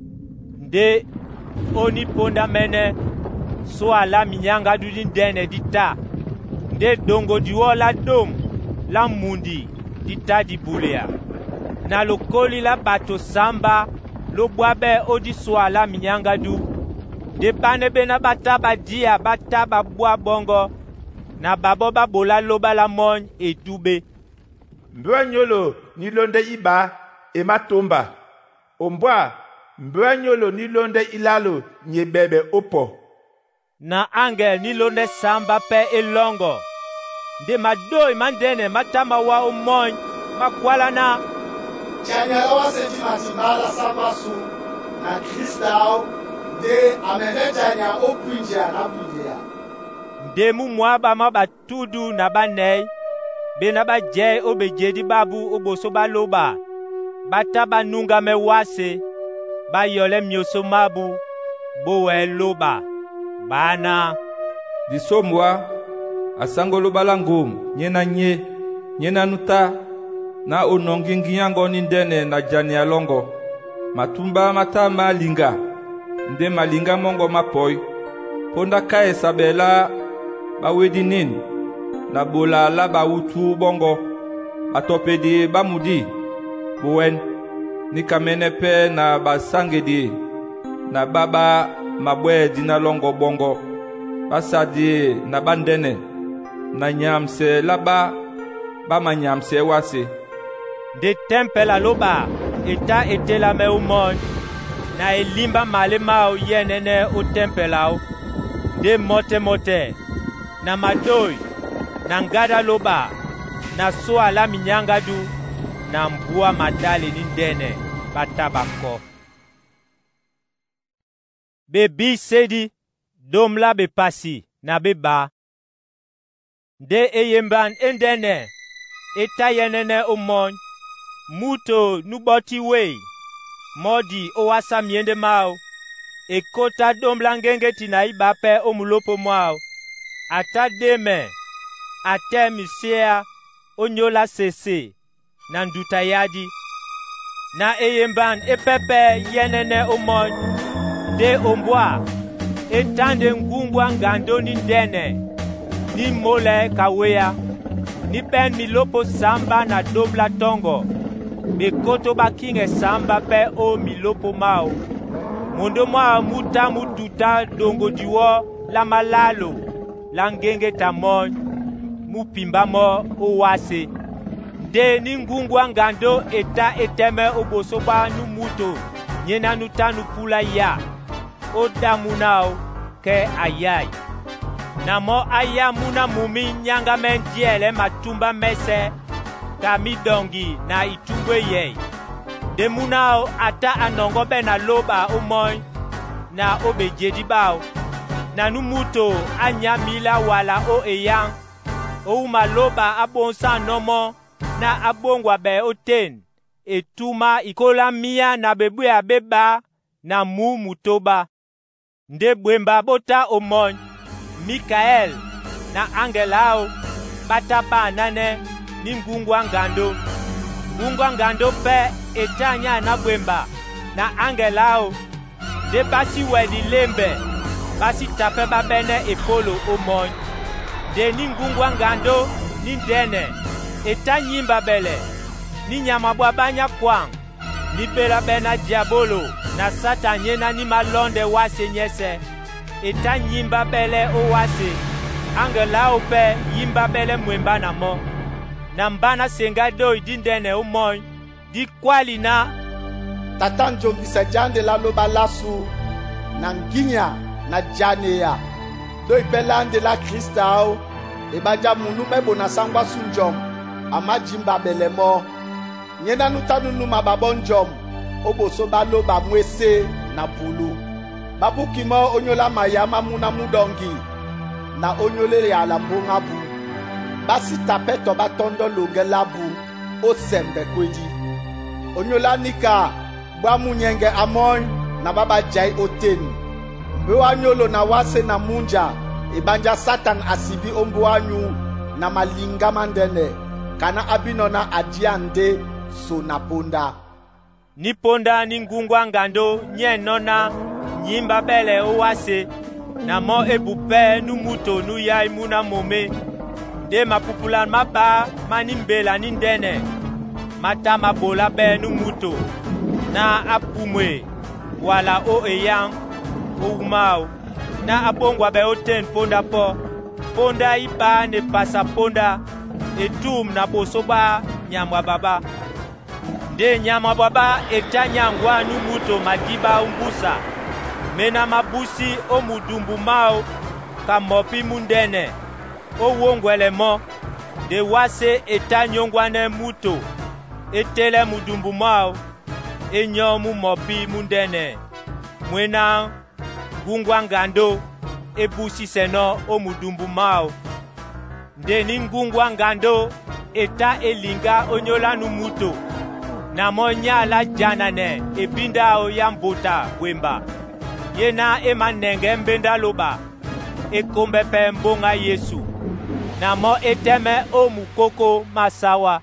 nde oni ponda mene so ala minyanga dudin dene dita nde dongo diwola dom la mundi dita di bulea na lo koli la bato samba lo bua be odi soa la minyangadu. De bane be na bata badia bata babua bongo na babo babola loba la mon e dube. Mbwanyolo nilonde iba e matomba. Ombwa mbwanyolo nilonde ilalo nyebebe opo. Na angel nilonde samba pe elongo. De madoi mandene matama wa omon makwala na. Janya wa senti matibala samba su na kristal de amene janya opinja na budia. De mu mwaba mabatudu na banei. Be na ba jay obejedi babu oboso baloba. Bata banunga me wase. Ba yole myoso mabu. Bowe loba. Bana. Disomwa. Asangolo balangum. Nyena nye. Nyena nuta. Na onongingi yango nindene na jani alongo. Matumba mata malinga. Nde malinga mongo mapoi. Ponda kae sabela. Bawedi nini. Na bola la ba utu bongo atopedi bamudi bowen ni kamene pe na basangedi na baba mabwe dina longo bongo basadi na bandene na nyamse laba ba manyamse wase de temple aloba eta etela me umon na elimba malemao yenene o temple ao de mote na madoi na ngada loba na soa la minyangadu na mbua madale nindene batabako. Bebi sedi domla be pasi na beba. De eyemban endene eta yenene omon muto nuboti wei modi owasa miende mao ekota domla ngengeti na ibape omulopo mwao ata deme ate misea onyola sese na ndutayadi na eyemban epepe yenene omon de ombwa etande ngungwa ngando ni ndene ni mole kawea ni ben milopo samba na dobla tongo bekoto bakinge samba pe o milopo mao mondo mwa muta mututa dongo diwo la malalo la ngenge tamon mupimba mo owase de ningungwa ngando eta eteme obosoba numuto nyena nutanu pula ya odamunao ke ayai namo aya muna mumi nyanga mendiele matumba mese kamidongi na itungwe ye de munao ata anongo bena loba umoy na obejedi bao na numuto anyamila wala o eyang o maloba abonsa nomo na abongwa be oten etuma ikola mia na bebu ya beba na mu mutoba nde bwemba bota omon Mikael na angelao bataba nane ningungwa ngando pe etanya na bwemba na angelao de basi wedi lembe basi tape babene epolo omon de ningungwa ngando nindene etanyimba bele ni nyamabwa banya kwang ni bela bena diabolo na satanye na ni malonde wase nyese etanyimba bele owase angelao pe yimba bele mwemba na mo na mbana senga do idindene omon di kwali na tatanjo bisajande la loba lasu na nginya na janeya do ipelande la kristao ebaja munu mebo na sangwa sunjom amajimba belemo nyena nutanunu mababonjom oboso baloba mwese na pulu babukimo onyola mayama muna mudongi na onyolele ya lambonga bu basi tapeto batondo longelabu osembe kwedi onyola nika bwa munyenge amon na baba jai oteni mbewa nyolo na wase na munja ebanja satan asibi ombuanyu na malinga mandene kana abino na adiande so na ponda ni ponda ni ngungwa ngando nyenona nyimba bele owase na mo ebupe numuto nuyai muna mome de mapupula maba manimbela nindene mata mabola be nu muto na apumwe wala o eyang o umao na abongwa be oten ponda po ponda iba ne pasa ponda etum na bosoba nyamwa baba de nyamwa baba etanyangwa nu muto madiba umbusa mena mabusi o mudumbu mao kamopi mundene o wongwele mo de wase etanyongwane muto etele mudumbu mao enyomu mopi mundene mwena ngungwa ngando ebusi seno o mudumbu mao de ngungwa ngando eta elinga onyola nu muto na monya la janane ebinda o yambota wemba yena emanenge mbenda loba ekombe pe mbonga Yesu na mo eteme o mukoko masawa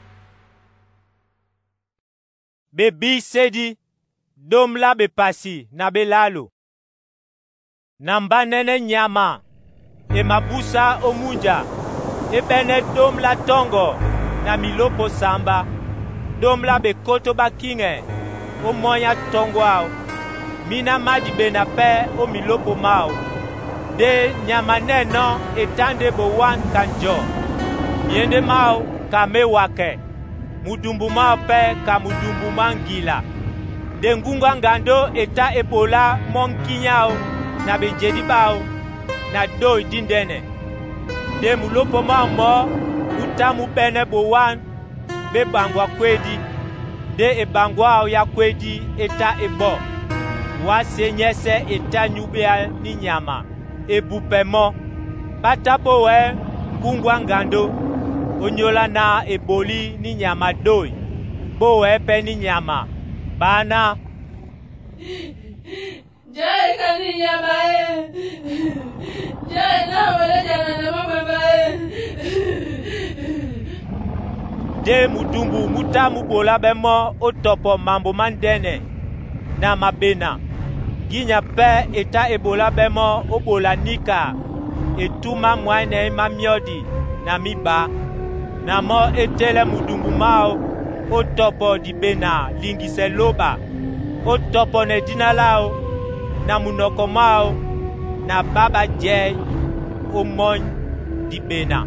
bebi sedi dom la bepasi na belalo namba nene nyama e mabusa omunja ebene dom la tongo na milopo samba dom la bekoto bakinge o moya tongo ao mina maji bena pe o milopo mao de nyama neno etande bo wan kanjo miende mao kame wake mudumbu mao pe ka mudumbu mangila de ngunga ngando eta ebola monkinyao na bejedi bao na doi dindene de mulopo mao mo utamu bene bo wan be bangwa kwedi de ebangwa ya kwedi eta ebo wase nyese eta nyubea ni nyama ebupemo batabo we ngungwa ngando onyola na eboli ni nyama doi bo we pe ni nyama bana jai kani nyama jai na wala jana na mababa de mudumbu mutamu bola bemo otopo mambo mandene na mabena ginya pe eta ebola bemo obola nika etuma mwane mamiodi na miba na mo etele mudumbu mao otopo di bena lingise loba otopo ne dinalao na munoko mao na baba je omon di bena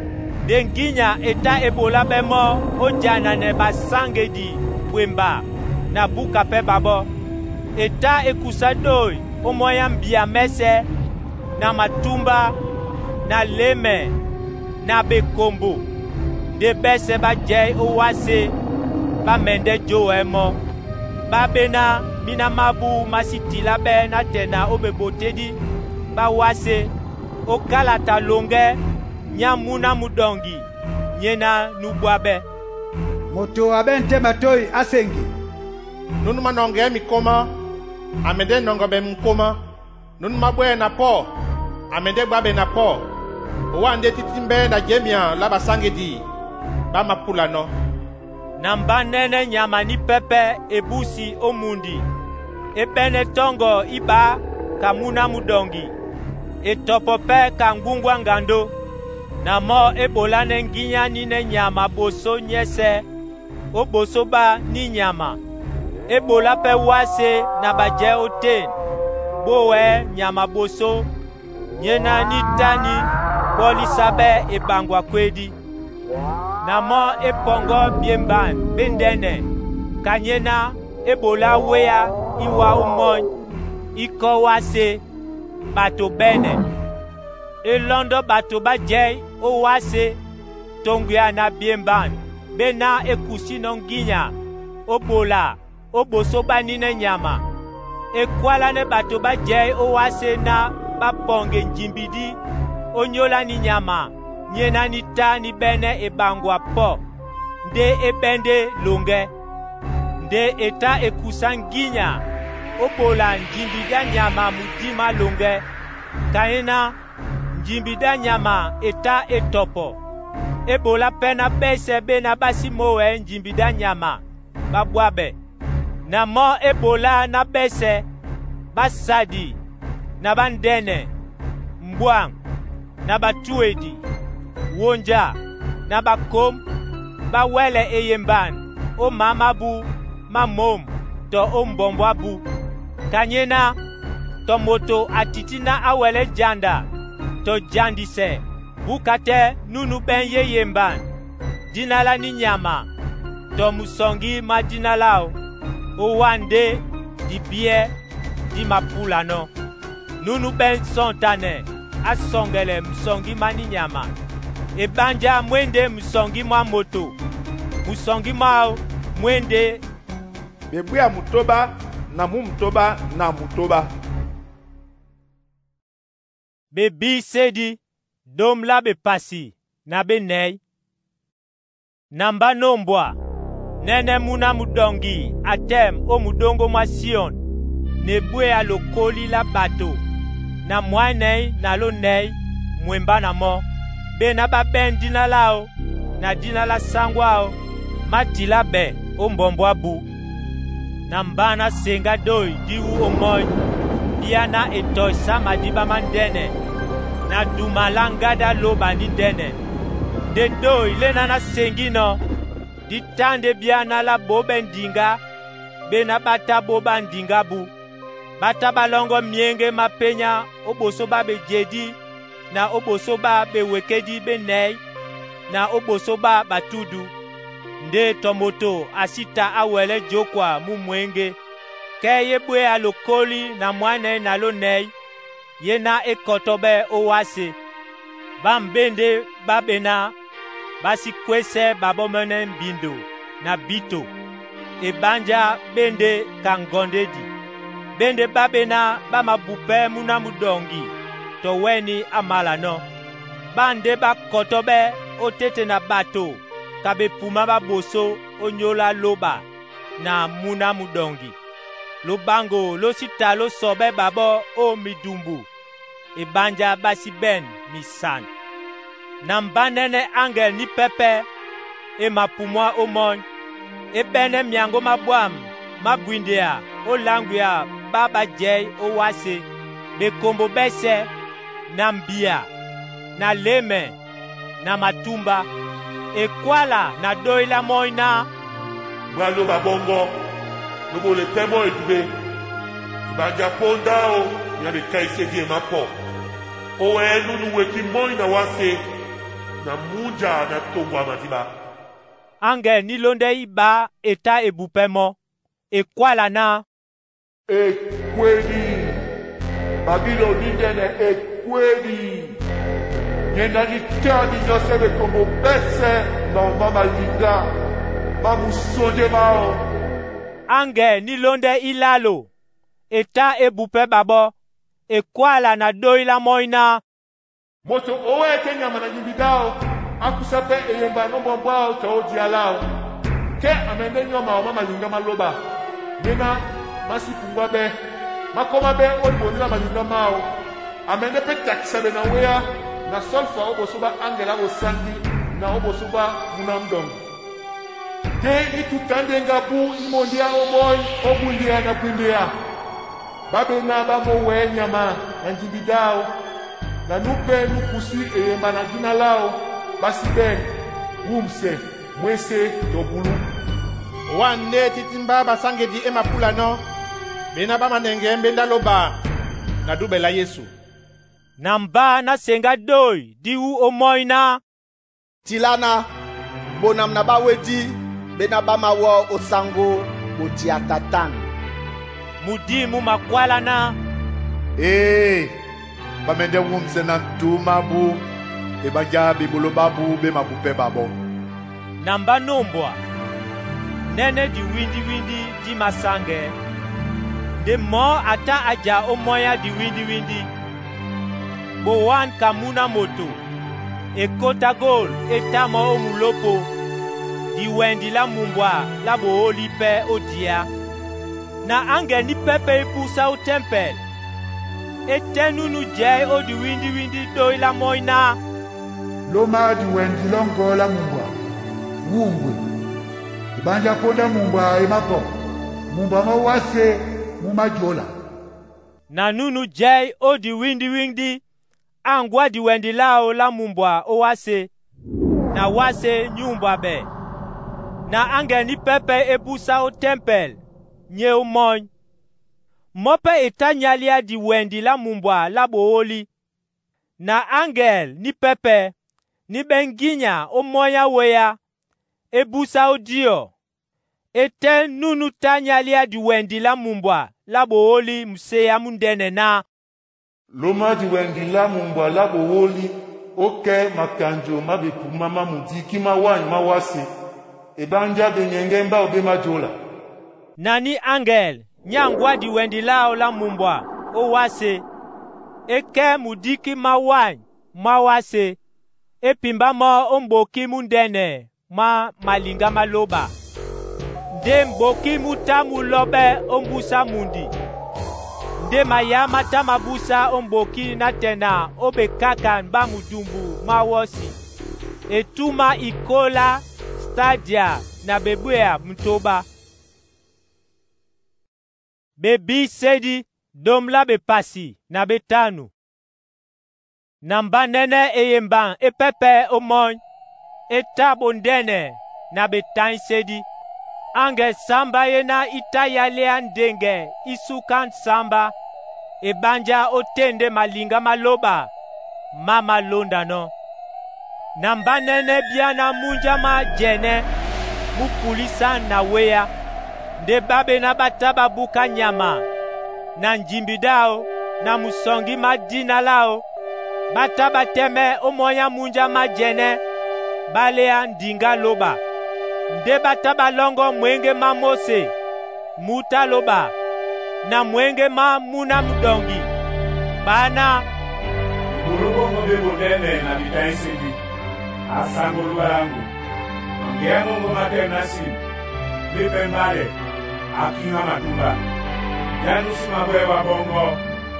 denginya eta ebola bemo ojana ne basange di wemba na buka pe babo eta ekusadoi omoya mbia mese na matumba na leme na bekombo de bese ba je owase ba mende joemo ba bena mina mabu masitila be na tena obebotedi ba wase okalata longe nyamuna mudongi nyena nubwabe moto abente matoi asengi nunu manonge mikoma amende nongobe mkoma nunu mabwe na po amende gbabe na po owande titimbe na jemia laba sangedi ba mapula no namba nene nyama ni pepe ebusi omundi epene tongo iba kamuna mudongi etopo pe kangungwa ngando na mo ebola nenginya ni ne nyama boso nyese o boso ba ni nyama ebola pe wase na baje oten bowe nyama boso nyena ni tani boli sabe ebangwa kwedi na mo epongo biemban bendene kanyena ebola wea iwa umon iko wase bato bene elondo bato baje o wase tongia na biemban bena ekusi nonginya obola oboso banine nyama ekwala ne bato baje o wase na baponge njimbidi onyola ni nyama nyena ni ta ni bene ebangwa po nde ebende longe nde eta ekusanginya obola njimbida nyama mudima longe kaina njimbida nyama eta etopo ebola pena bese bena basi mowe njimbida nyama babwabe na mo ebola na bese basadi na bandene mbwang na batuedi wonja na bakom bawele eyemban o mama bu ma mom to o mbombwa bu. Kanyena to moto atitina awele janda to jandise bukate nunu ben yemban dinala ni nyama to musongi ma dinalao o wande di bie di mapula no nunu ben sontane asongele musongi mani nyama e banja mwende musongi mwa moto musongi mao mwende bebwea mutoba na mutoba na mutoba. Bebi sedi dom la be pasi na be nei namba nombwa nene muna mudongi atem o mudongo mwa Sion nebwe a lokoli la bato na mwanei na lo nei mwemba na mo be na ba ben dina lao na dina la sangwao matila be o mbombwa bu na mbana senga doi diwu o moy biana etoi sama diba mandene na dumalangada loba ni dene de doi lena na sengino di tande biana la boben dinga be na bata boban dinga bu bata balongo mienge mapenya oboso ba be jedi na oboso ba be wekedi be nei na oboso ba batudu nde tomoto asita awele jokwa mu mwenge keye bwe alokoli na mwane na lo nei yena ekotobe owase bambende babena basi kwese babomene mbindo na bito ebanja bende kangondedi bende babena bamabupe muna mudongi to weni amala no bande bakotobe otete na bato kabe puma baboso onyola loba na muna mudongi lubango lo sita lo sobe babo o midumbu ebanja basi ben misan nambanene angel ni pepe e mapumwa o mon e bene miango mabwam mabwindea o langwia baba jei o wase be kombo bese na mbia na leme na matumba e kwala na doila moina bralo babongo lobo le temo edube ibanja ponda o yabe kaise die mapo o enu weki moina wase na muja na tongwa matiba angel ni londe iba eta ebupemo e kwala na e kwedi babilo nindene e kwedi yenda ni tani nyosebe kombo bese na mama linda mamu sonde mao angel ni londe ilalo eta ebupe babo e kwala na doila moina moto owe kenya mana nyibidao akusape eyemba nombwa to odialao ke amende nyoma mama linga maloba nena masipungwa be makoma be olibonila malinga mao amende pe takisabe na wea na solfa obosoba angela osangi na obosoba munamdongo te itutande ngabu imondia omoy obulia na kwindia babe na bamo we nyama na njibidao na nupe nukusi eyemba na gina lao basi ben wumse mwese tobulu wande titimba basangedi emapula no bena bamanenge mbenda loba na dube la Yesu namba na senga doi diwu omoina tilana bonam na bawedi bena bamawo osango odiatatan mudimu makwala na bamende wumse na tumabu ebanja bibulo babu be mabupe babo namba nombwa nene di windi di masange de mo ata aja omoya di windi bowan kamuna moto ekota gol etamo omulopo di wendi la mumbwa la booli pe odia na ange ni pepe ipusa o tempel etenunu je o di windi do ila moina loma di wendi longo la mumbwa wungwe ibanja ponda mumbwa emapo mumbwa mawase mumajola na nunu je o di windi angwa di wendi lao la mumbwa o wase na wase nyumbwa be na angel ni pepe e busa o tempel nye o moñ. Mope eta nyalia di wendi la mumbwa la booli. Na angel ni pepe ni benginya o moya weya e busa o dio. Ete nunu ta nyalia di wendi la mumbwa la booli mseya mundene na. Loma di wendi la mumbwa la booli oke makanjo mabepu mama mudi kima wany mawasi. Ebanja benyengemba obe majola. Nani angel nyangwa di wendi lao la mumbwa o wase. Eke mudiki mawany mawase. Epimba ma omboki mundene ma malinga maloba. Nde mboki mutamu lobe ombusa mundi. Nde maya mata mabusa omboki natena obe kaka mba mudumbu mawosi. Etuma ikola stadia na bebuya mtoba. Bebi sedi domla bepasi na betanu. Namba nene eyemban epepe omoñ. Etabondene na betain sedi. Ange samba yena itayalea ndenge isukan samba. Ebanja otende malinga maloba. Mama londa no. Namba nene biana munja ma jene. Mupulisa na weya. Nde babe na bataba buka nyama. Na njimbidao na musongi madina lao. Bataba teme omoya munja ma jene. Balea ndinga loba. Nde bataba longo mwenge ma Mose. Muta loba. Na mwenge ma muna mdongi. Bana. Mulubongo bebo nene na bitaisidi. Asango lubalangu. Ongea mungu mate nasimu. Lipe mbale. Akinga matumba. Janusima bwe wa bongo.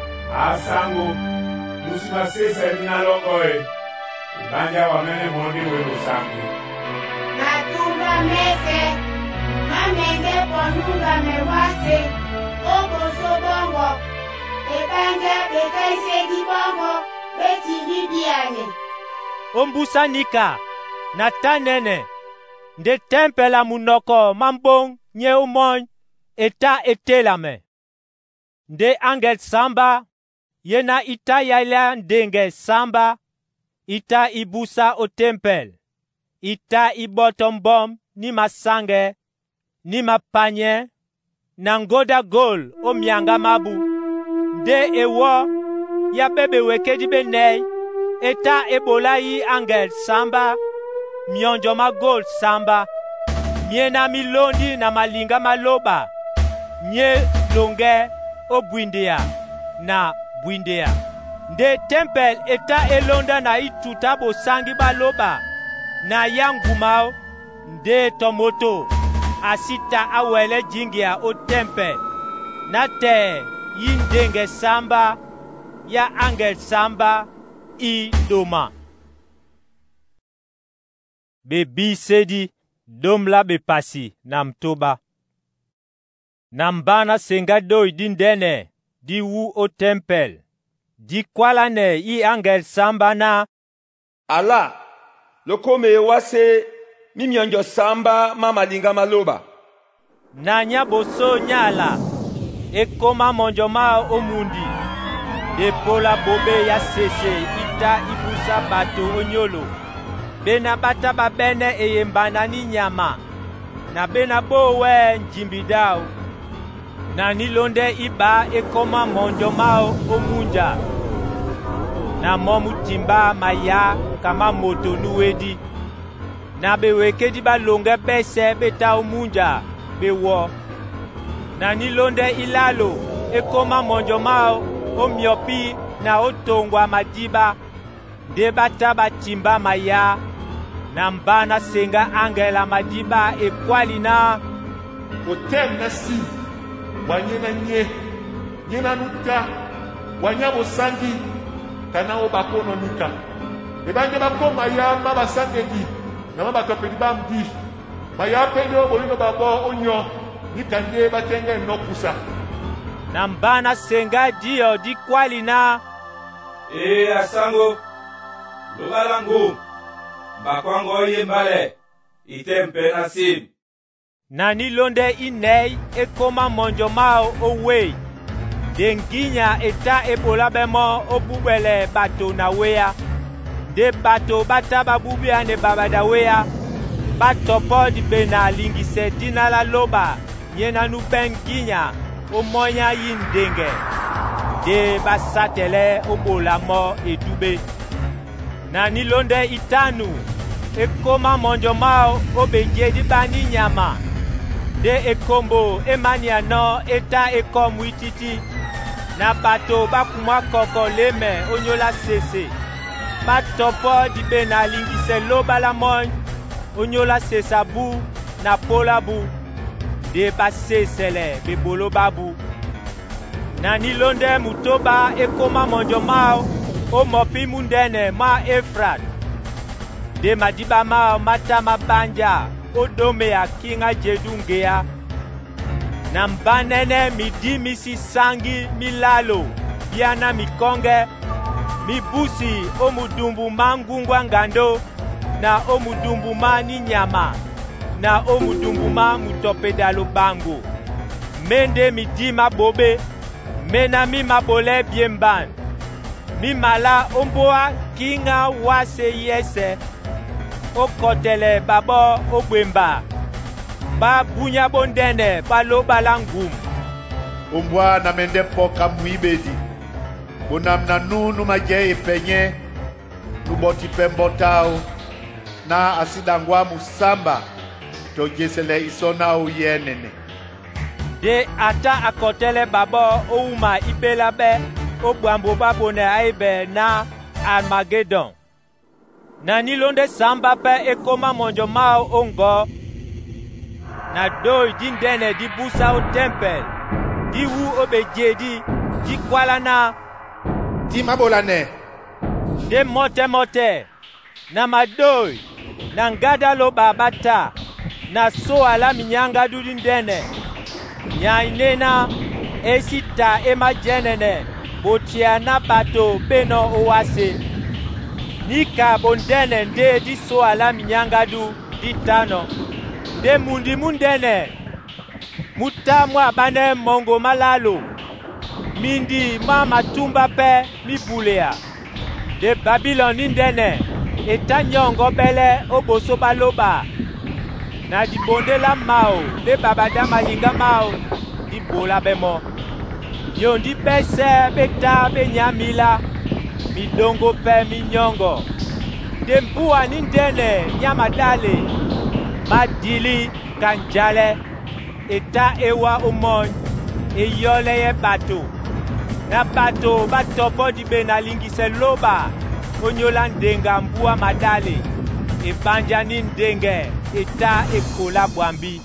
Asango. Nusima sese lina longoe. Ibanja wamene mondi webo sangu. Matumba mese. Mamenge ponunga mewase. Oboso bongo. Ibanja bekaise di bongo. Beti libiane. Ombusa nika. Na tanene. Nde tempela munoko mambong nye umoñ. Eta etelame. Nde angel samba. Yena ita yala ndenge samba. Ita ibusa o tempel. Ita ibotombom ni masange. Ni mapanye. Nangoda gol o mianga mabu. Nde ewo. Ya bebe wekedi benei. Eta ebola yi angel samba. Mionjo ma gol samba. Miena milondi na malinga maloba. Nye longe o bwindia na bwindia. Nde tempel eta elonda na ituta bosangi baloba. Na yangumao. Nde tomoto. Asita awele jingia o tempel. Nate yindenge samba. Ya angel samba. I doma. Bebi sedi domla bepasi na mtoba. Nambana senga doi dindene di wu o tempel. Di kwalane i angel samba na. Ala, lokome wase mimionjo samba mama linga maloba. Nanya boso nyala. Ekoma monjoma omundi. Depola bobe ya sese ita ibusa bato onyolo. Bena bata babene eyembana ni nyama. Na bena bowe njimbidao. Na nilonde iba ekoma monjomao omunja. Na momu timba maya kama moto nuwedi. Na bewekedi balonge bese beta omunja bewo. Na nilonde ilalo ekoma monjomao omiopi na otongwa madiba. De bata batimba maya. Na mbana senga angela madiba ekwali na. Otem nasi. Wanyena nye. Nyena nuka. Wanyabo sangi. Kana obakono nika. Ebanje bako maya maba sangedi. Na maba topedi bamdi. Maya pedo bolino babo onyo. Nika nye batenge nokusa. Na mbana senga dio di kwali na. Asango. Lubalangu. Bakwango yembale. Itempe nasim. Na ni londe inei e koma monjo mao owe. De nginya eta ebola bemo obubele bato na wea. De bato bata babubia ne babada wea. Batopo di bena lingise dina la loba. Nyena nu benginya omonya yindenge. De basatele obola mo edube. Na ni londe itanu ekoma monjo mao obeje di bani nyama. De ekombo emania no eta ekom wititi. Na bato bakumwa koko leme onyola sese. Batopo di bena lingise loba la mon onyola sesa bu na pola bu. De basesele bebolo babu. Na ni londe mutoba ekoma monjo mao o mopi mundene ma Efrat. De madiba mao mata mabanja o dome ya kinga jedungea. Na mbanene midi misi sangi milalo biana mikonge. Mibusi o mudumbu mangungwa ngando na o mudumbu ma ni nyama. Na o mudumbu ma mutopedalo bango. Mende midi mabobe. Mena mi mabole biemban. Mi mala omboa kinga wase yese. O kotele babo obwemba. Ba bunya bondene balo balangum. Ombwa na mende poka muibedi. Bonam na nunu maje penye. Nuboti pembotao. Na asidangwa musamba. Tojesele isona uyenene. De ata akotele babo ouma ibelabe obwambo babone aibe na Armageddon. Na nilonde samba pe ekoma monjo mao ongo. Na doi dindene di busa o tempel. Di wu obejedi di kwalana. Di mabolane. De mote. Na madoi. Na ngada lo babata. Na so ala minyanga dudindene. Nyainena esita ema jenene botia na bato beno oase. Nika bondene nde di so ala minyangadu di tano. De mundi mundene mutamwa bane mongo malalo. Mindi ma matumba pe mibulea. De Babylon nindene etanyongo bele oboso baloba. Na di bonde la mao, de babada malinga mao, di bola bemo. Yon di bese beta benyamila, midongo pe minyongo. De mbua nindene nyamadale, madili kanjale, eta ewa umon, eyole ye bato. Na bato batopo di benalingise loba, onyolandenga mbua madale, e banja nindenge. Eta ekola bwambi.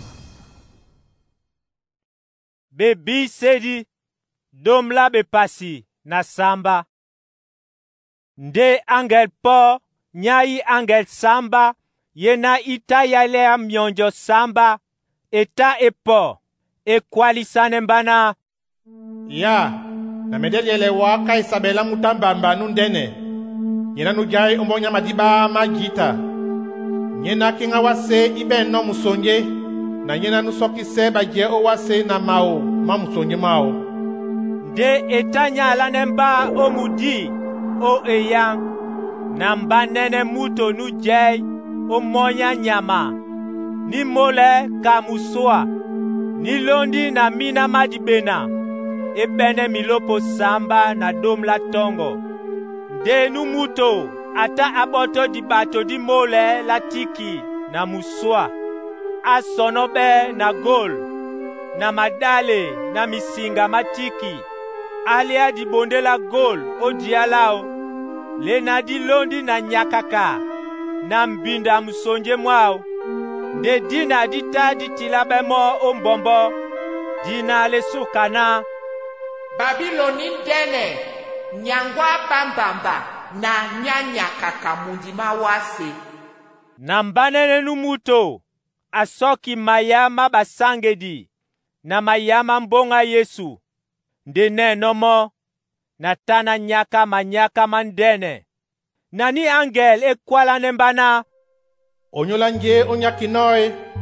Bebi sedi domla bepasi na samba. Nde angel po nyai angel samba yena ita yale mionjo samba eta epo ekwalisane mbana. Ya na medeliele waka isabela mutambamba nundene. Yena nujai ombonya madiba magita. Nyena kinga wase ibe no musonye na nyena nusoki seba je o wase na mao ma musonye mao. De etanya la nemba o mudi o eyang na mba nene muto nu jay o monya nyama ni mole kamuswa ni londi na mina madibena e bene milopo samba na dom la tongo. De nu muto ata aboto di bato di mole la tiki na muswa. Asonobe na gol na madale na misinga matiki. Alia di bonde la gol o dialao. Le na di londi na nyakaka na mbinda musonje mwao. De dina di ta di tilabemo o mbombo. Dina le sukana. Babiloni dene nyangwa bambamba na nyanya kaka mundima wase. Na mbanene numuto asoki mayama basangedi na mayama mbonga Yesu. Ndene nomo na tana nyaka manyaka mandene. Nani angel ekwala nembana. Onyolanje onyakinoe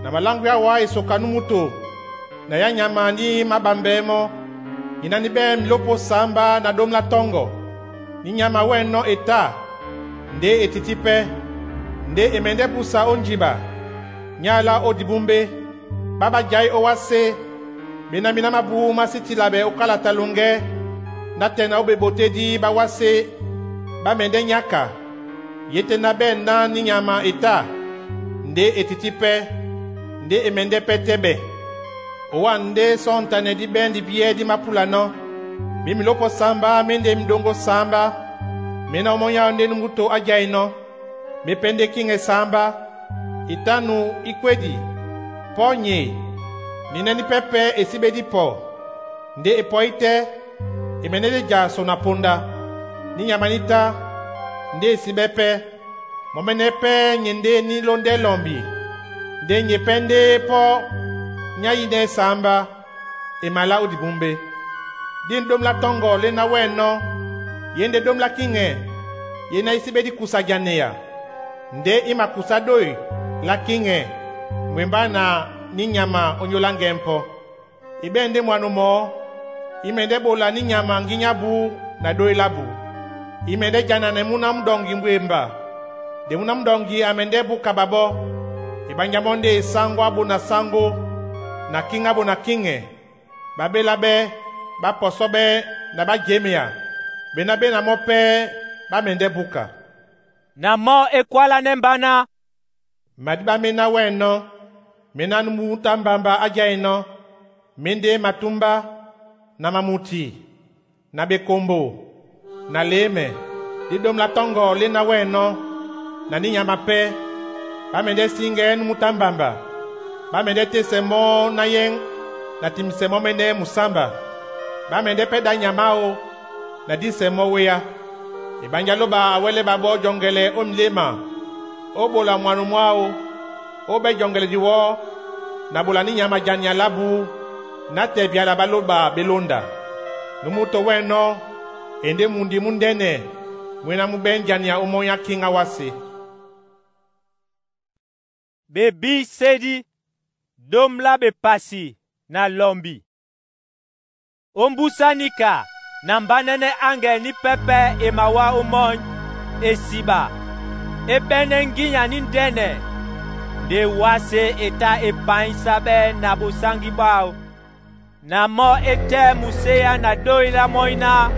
na malangu ya wa isoka numuto na ya nyama ni mabambemo ina ni bem lopo samba na dom la tongo ni nyama weno eta nde etitipe nde emende busa onjiba nyala odibumbe baba jai owase mina mina mabu masitilabe okalata lunge natena obebote di bawase bamende nyaka yete na ben na ni nyama eta nde etitipe nde emende petebe owa nde sontane di ben di bie di mapulano mimi lopo samba mende mdongo samba mina omonya nde numuto ajaino mepende kinge samba itanu ikwedi ponye nineni pepe esibedi po nde epoite emenede ja sonaponda ni nyamanita nde esibepe momenepe nyende ni londe lombi nde nyepende po nyayine samba emala udibumbe din dom la tongo lena weno yende dom la kinge yena isibedi kusa janeya nde ima kusa doi la kinge mwemba na ni nyama onyola ngempo ibende mwanu mo imende bola ni nyama nginya bu na doi labu imende jana ne muna mdongi mwemba de muna mdongi amende bu kababo ibanja monde sango abu na sango na kinga bu na kinge babelabe baposobe na bajemia benabe na mope bamende buka na mo ekwala nembana madiba mena weno mena numuta mbamba ajaino mende matumba na mamuti na bekombo na leme didom la tongo lena weno na ni nyama pe bamende singe numuta mbamba bamende tesemo na yen na timsemo mende musamba bamende peda nyamao na disemo wea ibanja loba awele babo jongele omlema obola mwanu mwao obe jongele diwo na bola ni nyama janya labu na tebia la baloba belonda numuto weno ende mundi mundene mwena mubenjania umoya kinga wasi bebi sedi dom la be pasi na lombi ombusanika na mbanene ange ni pepe emawa umon esiba ebene nginya ni ndene de wase eta epain sabe na busangi bao na mo ete museya na doila moina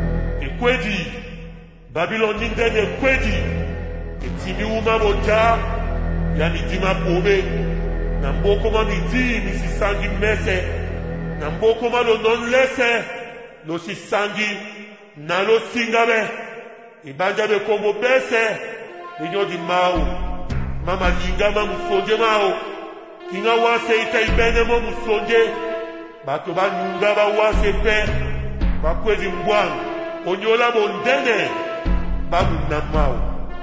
ekwedi Babylon ni ndene ekwedi etimi uma moja ya midima pobe na mboko ma midi misisangi mese na mboko ma lo non lese lo sisangi na lo singabe ibanja be kombo bese enyo di mau mama linga ma musonje mau kinga wase ita ibene mo musonje bato ba nyunga ba wase pe bakwezi mbwangu onyola bondene babu na mau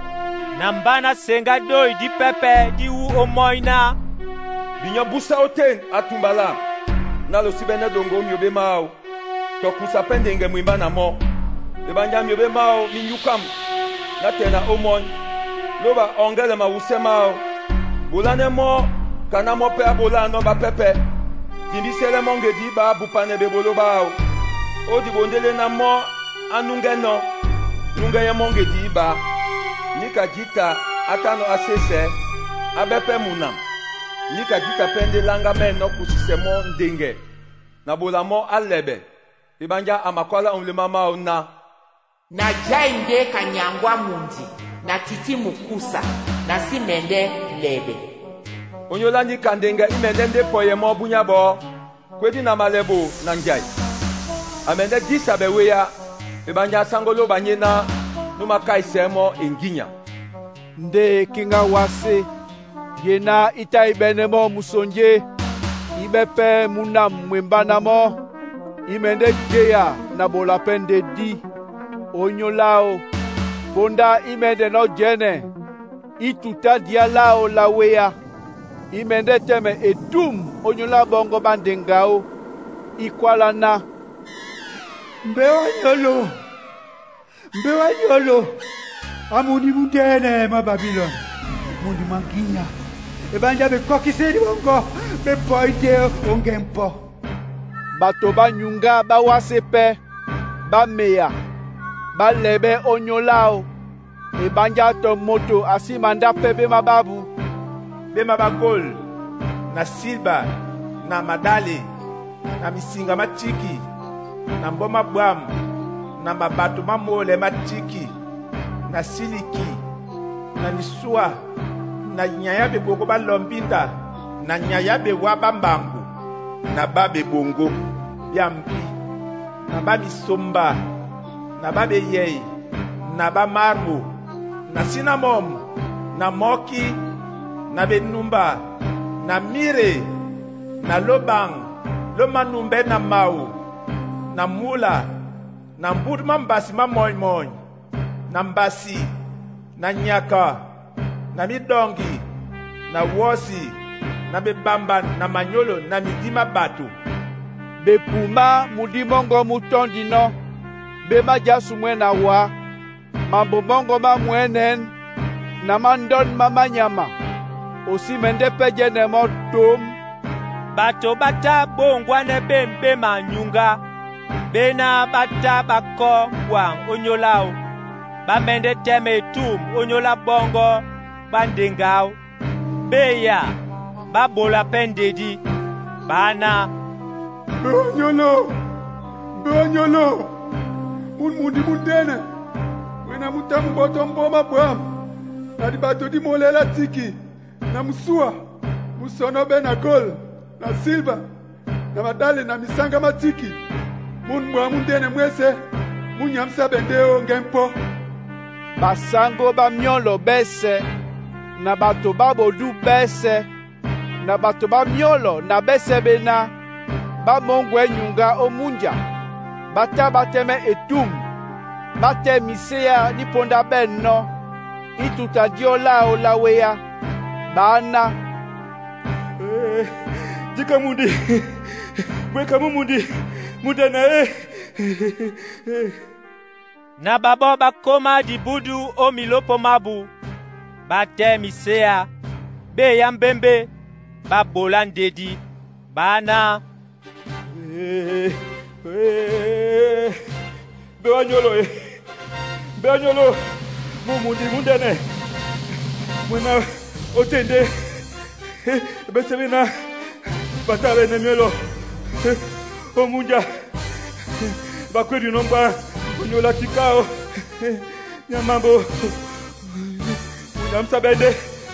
nambana senga doi di pepe di u omoina binyo busa oten atumbala na lo sibene dongo myobe mau to kusa pendenge mwimba na mo ebanja myobe mau minyukam na tena omon loba ongele ma wusema bolane mo kana mo pe abolano ba pepe timbisele mongedi ba bupane be boloba o di bondele na mo anungeno nungaye mongedi ba nika jita atano asese abepe munam nika jita pende langa meno kusisemo ndenge na bolamo alebe ibanja amakwala umlema mao na jainde kanyangwa mundi na titi mukusa na simende lebe onyola ni kandenga imende nde poyemo bunyabo kwedi na malebo na njai amende disabe weya ibanja sangolo banyena numa kaisemo enginya nde kinga wase yena ita ibenemo musonje ibepe munam mwembanamo imende jeya na bolapende di onyolao ponda imende no jene ituta dialao la wea imende teme edum onyola bongo bandengao ikwala na mbewa yolo amuni mundene ma Babylon mundi manginya ebanja bekokiseli bongo bepoide ongempo. Bato banyunga bawase pe bameya balebe onyolao ebanja to moto asimanda pe bemababu bemabagol na silba na madale na misinga matiki na mboma bwam na mabato mamole matiki na siliki na misua na nyayabe boko balombinda na nyayabe wa bambangu na babe bongo yampi na babisomba na babe yei na bamarmo na sinamom na moki na benumba na mire na lobang lomanumbe na mau na mula na mbud mambasi mamoy na mbasi na nyaka na midongi na wosi na bebamba na manyolo na midima bato bepuma mudimongo mutondi no bemajasu mwena wa mambobongo mamwenen na mandon mamanyama osimende peje ne motom bato bata bongwane bembe manyunga bena bata bako wang onyolao bamende teme tum onyola bongo bandengao beya babola pendedi bana Bonyolo mundi mundene wena mutamu botombo mabwam na dibato di molela tiki na musua musono bena gol na silva na madale na misanga matiki munmwa mundene mwese munyamsa bendeo ngempo basango bamiolo bese na bato babodu bese na bato bamiolo na bese bena bamongwe nyunga omunja bata bateme etum bate misea niponda benno ituta diola olaweya bana jika mundi weka mundi mudana na babo bakoma dibudu o milopo mabu bate misea be yambembe babola ndedi bana beanyolo mumundi mundene mwena otende besebina batabe nemiolo omunja bakwedi nomba onyola tikao nyamambo unyamsabende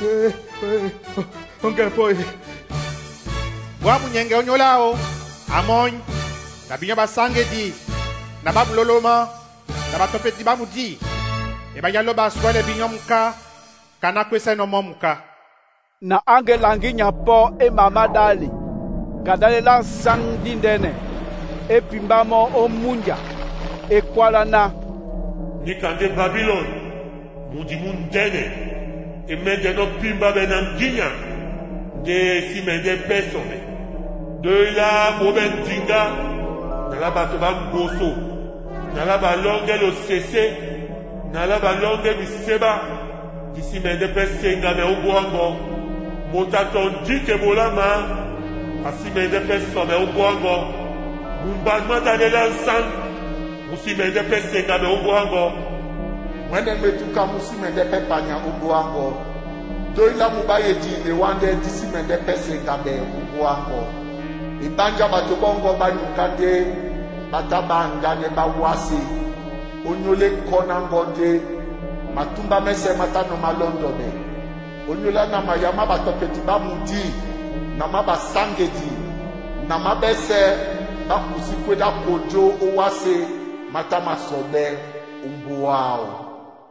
ongepoe wa munyenge onyolao amony na binya basangedi na babuloloma na batopeti bamudi ebayalo baswele binya muka kana kwese no momuka na angelangi nyapo e mama dali kadale la sang dindene e pimbamo omunja e kwalana nikande Babylon mudi mundene e mende no pimba benanginya de simende pesome de la bobentinga na bato bangoso na balonge lo sese na balonge biseba disimende pesenga me ubwango motatondike bolama asimende pesome ubwango mumbadma dalela san musimende pesenga me ubwango mwene metuka musimende pepanya ubwango doila mubayeti ewande disimende pesenga me ubwango ibanja bato bongo banyukande batabanga ne bawasi onyole kona ngonde matumba mese matano malondone onyola na mayama batopeti bamudi na mabasangedi na mabese bakusikweda kojo owase matama sobe umbuao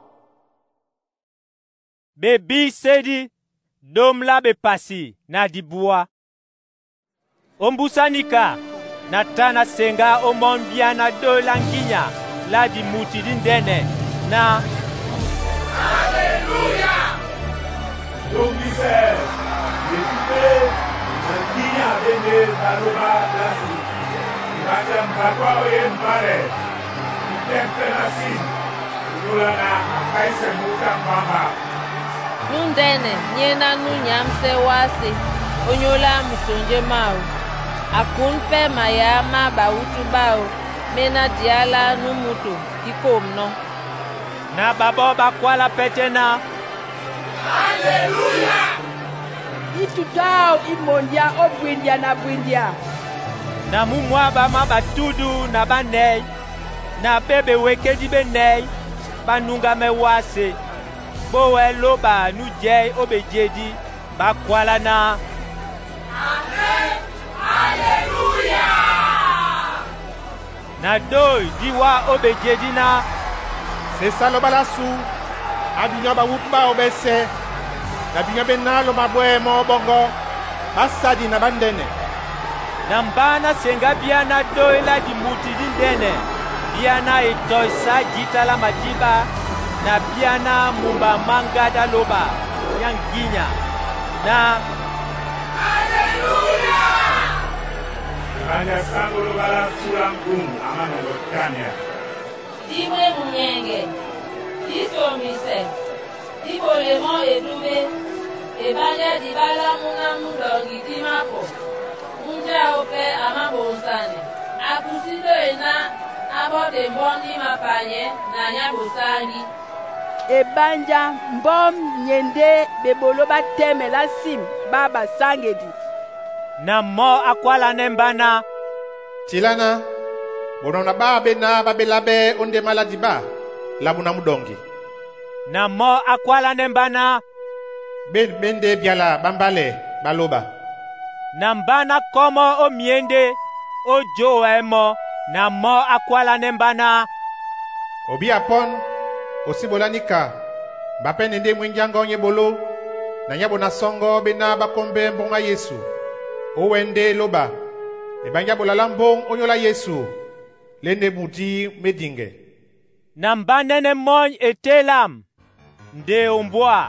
bebi sedi domla bepasi na dibua ombusanika na tana senga omonbiana do langinya la di muti dindene na Alleluia! Dombise, yetupe, langinya bende daloba lasi. Ibajam bakwa oye mbare, itempe lasi. Nulana akaise muta mbamba. Nundene nyena nu nyamse wase onyola musonje mau. Akun pe maya ma bautu bao mena diala numutu ikomno. Na babo bakwala petena. Haleluya! Itutao imondia obwindia na bwindia. Na mumwaba ma batudu na banei. Na bebe wekedi benei. Banunga me wase. Bowe loba nu jei obejedi. Bakwala na. Amen. Haleluya! Na doi diwa obejedi na. Sesa loba lasu. Abinya ba wukba obese. Na binya benalo mabwe mo bongo. Basadi na bandene. Na mbana senga biana doi la di muti dindene. Biana etoisa jita la madiba. Na biana mumba mangada loba. Yanginya. Na Haleluya! Banja sangu loba la sulangumu amano lokanya. Dimwe munyenge. Disomise. Dibolemo edube. Ebanja dibala muna mundongi dimako. Munja ope amabonsane. Akusido ena abote mbondi mapanye na nyabosangi. Ebanja mbom nyende bebolo bateme la sim baba sangedi. Na mo akwala nembana. Tilana. Bonona ba bena babelabe onde maladi ba. Labuna mudongi. Na mo akwala nembana. Bende biala bambale baloba. Na mbana komo o miende o jo emo. Na mo akwala nembana. Obi apon osibola nika. Mbape nende mwenjango nyebolo. Na nyabo na songo bena bakombe mbonga Yesu. Owende loba. Ebanja bolala mbong onyola Yesu. Lende muti medinge. Na mbanene mony etelam. Nde umbwa.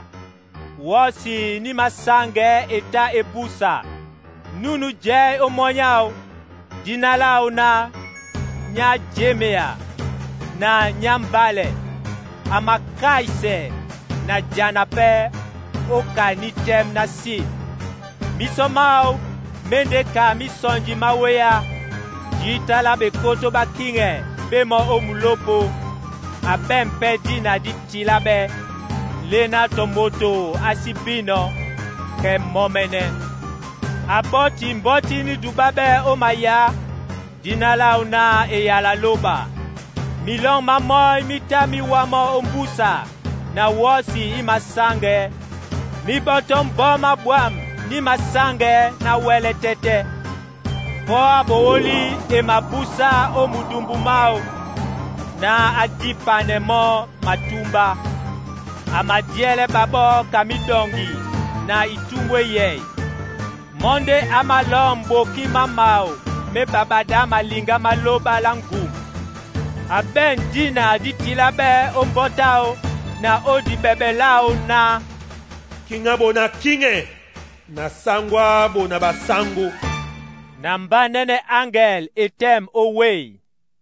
Wosi ni masange eta ebusa. Nunu je omonyao. Dinalao na nya jemea. Na nyambale. Amakaise. Na janape. Oka nitem na si. Misomao. Mendeka misonji mawea. Jita la bekoto bakinge. Bemo omulopo. Abempe dina ditilabe. Lena tomoto asibino. Ke momene. Aboti mboti ni dubabe omaya. Dinala una eyala loba. Milong mamoy mitami wamo ombusa. Na wosi imasange. Mibotom boma bwam. Ni masange na wele tete. Po abooli e mabusa o mudumbu mao. Na adipanemo matumba. Amadiele babo kamidongi. Na itungwe ye. Monde amalom boki mamao. Me babada malinga maloba langu. Aben dina ditilabe ombotao. Na odi bebelao na. Kinga bona kinge. Na sangwa bona basango. Na mbanene angel etem owei.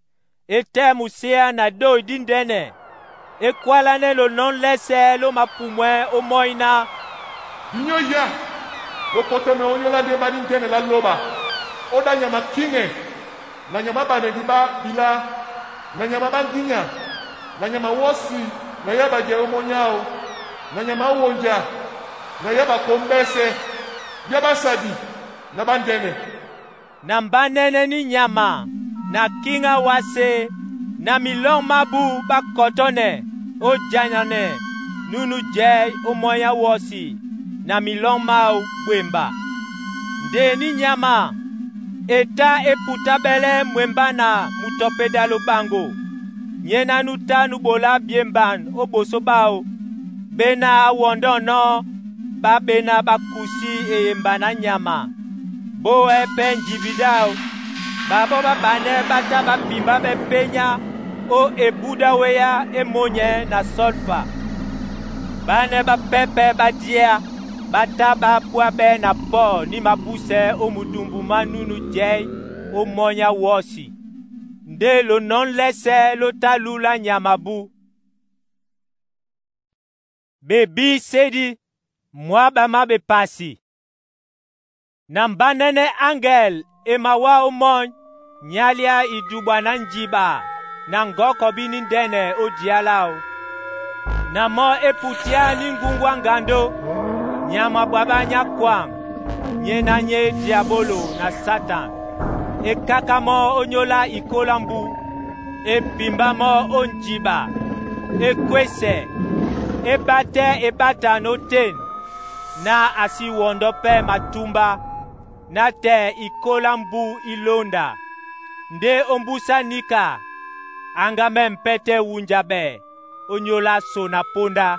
Etem usia na do dindene. Ekwalane lo non lese lo mapumwe o moina. Nyoya. Lokoteme onyola de badintene la loba. Oda nyama kinge. Na nyama bane diba bila. Na nyama banginya. Na nyama wosi. Na yaba je omonyao. Na nyama wonja. Na yaba kombese. Yaba sadi. Na bandene. Na mbanene ni nyama. Na kinga wase. Na milong mabu bakotone. O janyane. Nunu je omoya wosi. Na milong mau bwemba. Nde ni nyama. Eta eputabele mwembana mutopeda lobango. Nyena nutanu bola biemban obosobao. Bena awondono. Ba bena bakusi eyembana nyama. Bo penjividao. Babo babane bata bapimba bepenya. O ebuda weya emonye na solfa. Bane bapepe badia. Bata babwa be na po ni mabuse o mudumbu manunu jei o monya wosi. Nde lo non lese lo talula nyamabu. Bebi sedi mwaba mabe pasi. Na mbanene angel emawa umon nyalia idubwa na njiba na ngoko bini ndene odialao. Na mo eputia ningungwa ngando nyama bwaba nyakwam nyena nye diabolo na satan. Ekaka mo onyola ikolambu epimba mo onjiba ekwese ebata no ten na asi wondo pe matumba na te ikolambu ilonda nde ombusa nika angame mpete wunjabe onyola sona ponda.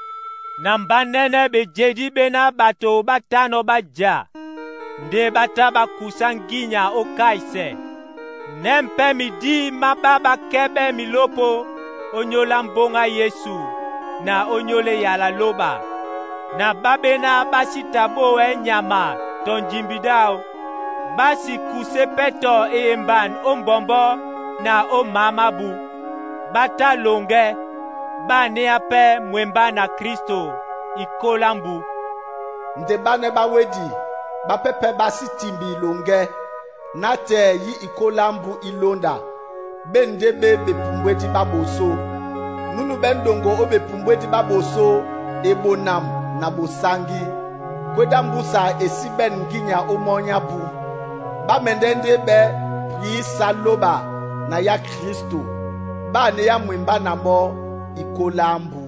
Na mbanene bejedi bena bato batano baja nde bataba kusanginya okaise. Nempe midi mababa kebe milopo onyola mbonga Yesu na onyole yala loba. Na babena basi tabo nyama tonjimbidao. Basi kuse peto emban ombombo na omamabu. Bata longe bane ape mwemba na Kristo ikolambu. Nde bane bawedi bapepe basi timbi longe na te yi ikolambu ilonda bende be pumbwedi baboso nunu bendongo obe pumbwedi baboso ebonam na bosangi kwedambusa esi ben nginya omonya bu bamendende be yi saloba na ya Kristo bane ya mwimba na mo ikolambu.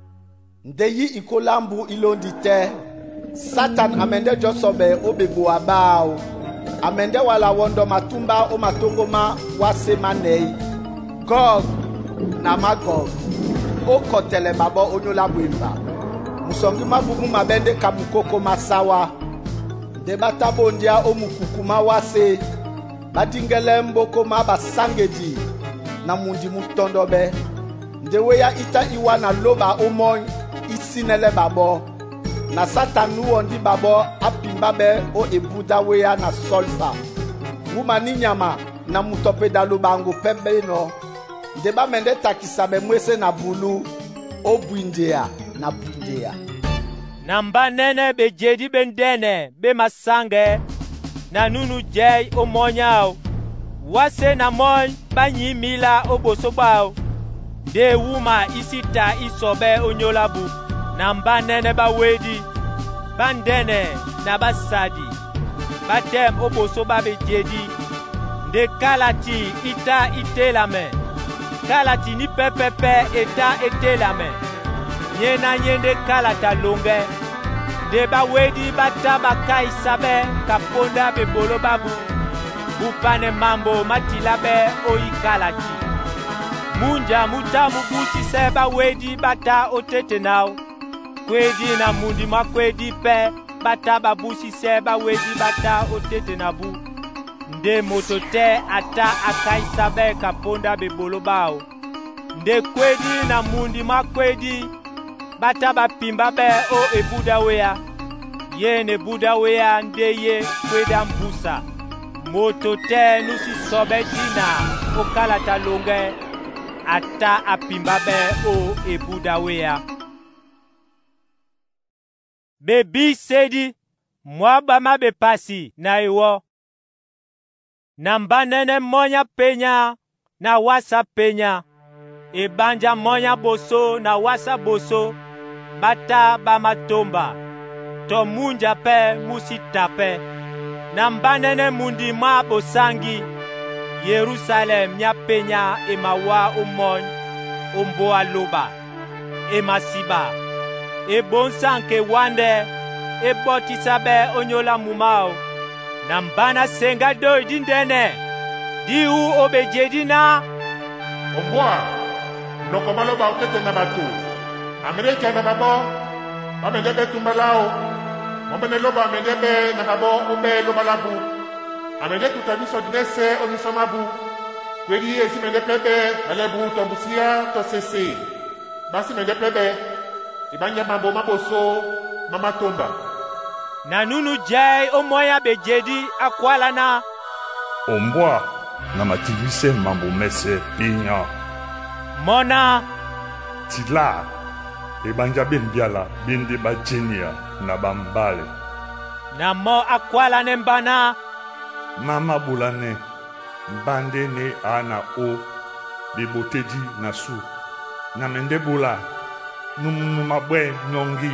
Nde yi ikolambu ilondi te Satan amende josobe obebo abao. Amende wala wondo matumba o matongoma wase manei. Gog na Magog. O kotele babo onyola mwimba. Musongi mabumu mabende kamukoko masawa. Nde batabondia o mukukuma wase. Badingele mboko mabasangedi. Na mundi mutondobe. Nde weya ita iwa na loba omoy isinele babo. Na Satan nuondi babo apimba be o ebuda weya na solfa. Wumani nyama na mutope dalubango pembe no. Ndeba mende takisabe mwese na bulu o bwindea na bwindea. Na mbanene bejedi bendene be masange na nunu jay o monyao. Wase na moy banyi mila o bosobao. De wuma isita isobe onyolabu. Na mbanene bawedi bandene na basadi batem oboso babejedi nde kalati ita itelame kalati ni pepepe eta etelame nyena nyende kalata longe nde bawedi bataba kaisabe kaponda bebolo babu bupane mambo matilabe oikalati munja mutamu busi seba wedi bata otete nao kwedi na mundi makwedi pe bata babusi seba wedi bata otete nabu nde motote ata akaisabe kaponda bebolo bao nde kwedi na mundi makwedi bata bapimba be o ebuda wea ye ne buda wea nde ye kweda mbusa motote nusi sobe dina okalata longe ata apimba be o ebuda wea. Bebi sedi mwaba mabe pasi na iwo. Na mbanene monya penya na wasa penya. Ebanja monya boso na wasa boso. Bata bamatomba. To munja pe musitape. Na mbanene mundi ma bosangi. Yerusalem nya penya emawa umon. Omboa loba. Emasiba. Ebonsanke wande ebotisabe onyola mumao na mbana senga do dindene diu obejedina ombwa noko maloba utete na batu Amerika na babo bamendebe tumbalao momene loba amendebe na babo obe loba labu amende tutabiso dinese onisomabu kwedi esi mende plebe alebu tombusia tosese basi mende plebe ibanya mambo maboso mama tomba na nunu jay omoya bejedi akwala na ombwa na mativise mambo mese pinya mona tila ebanja benbiala bende bajenia na bambale. Na mo akwala ne mbana. Mama bulane mbande ne ana o biboteji na su. Na mende bula numa bwe nyongi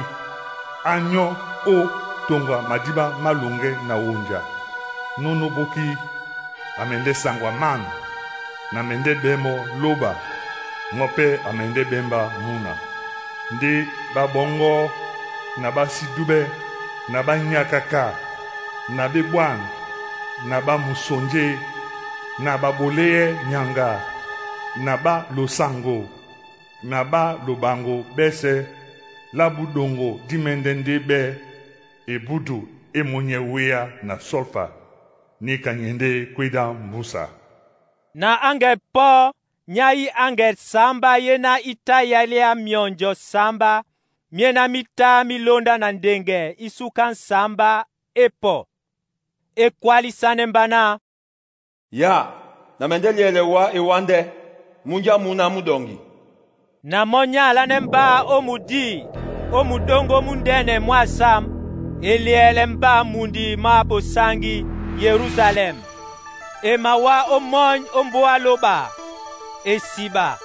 anyo o tonga madiba malunge na unja. Nunu boki amende sangwa man. Na mende bemo loba. Ngope amende bemba muna. Ndi babongo na basidube na banyakaka na bebwan na ba musonje na baboleye nyanga na ba losango na ba lobango bese labudongo dimendende be ebudu emonye wea na solfa ni kanyende kwida musa. Na ange po nyai anger samba yena itayalia mionjo samba miena mita milonda na ndenge isukan samba epo ekwalisane mbana ya na mendeliele wa ewande munja muna mudongi na monyala nemba omudi omudongo mundene mwasam eliele mba mundi mabosangi Yerusalem emawa omony omboa loba esiba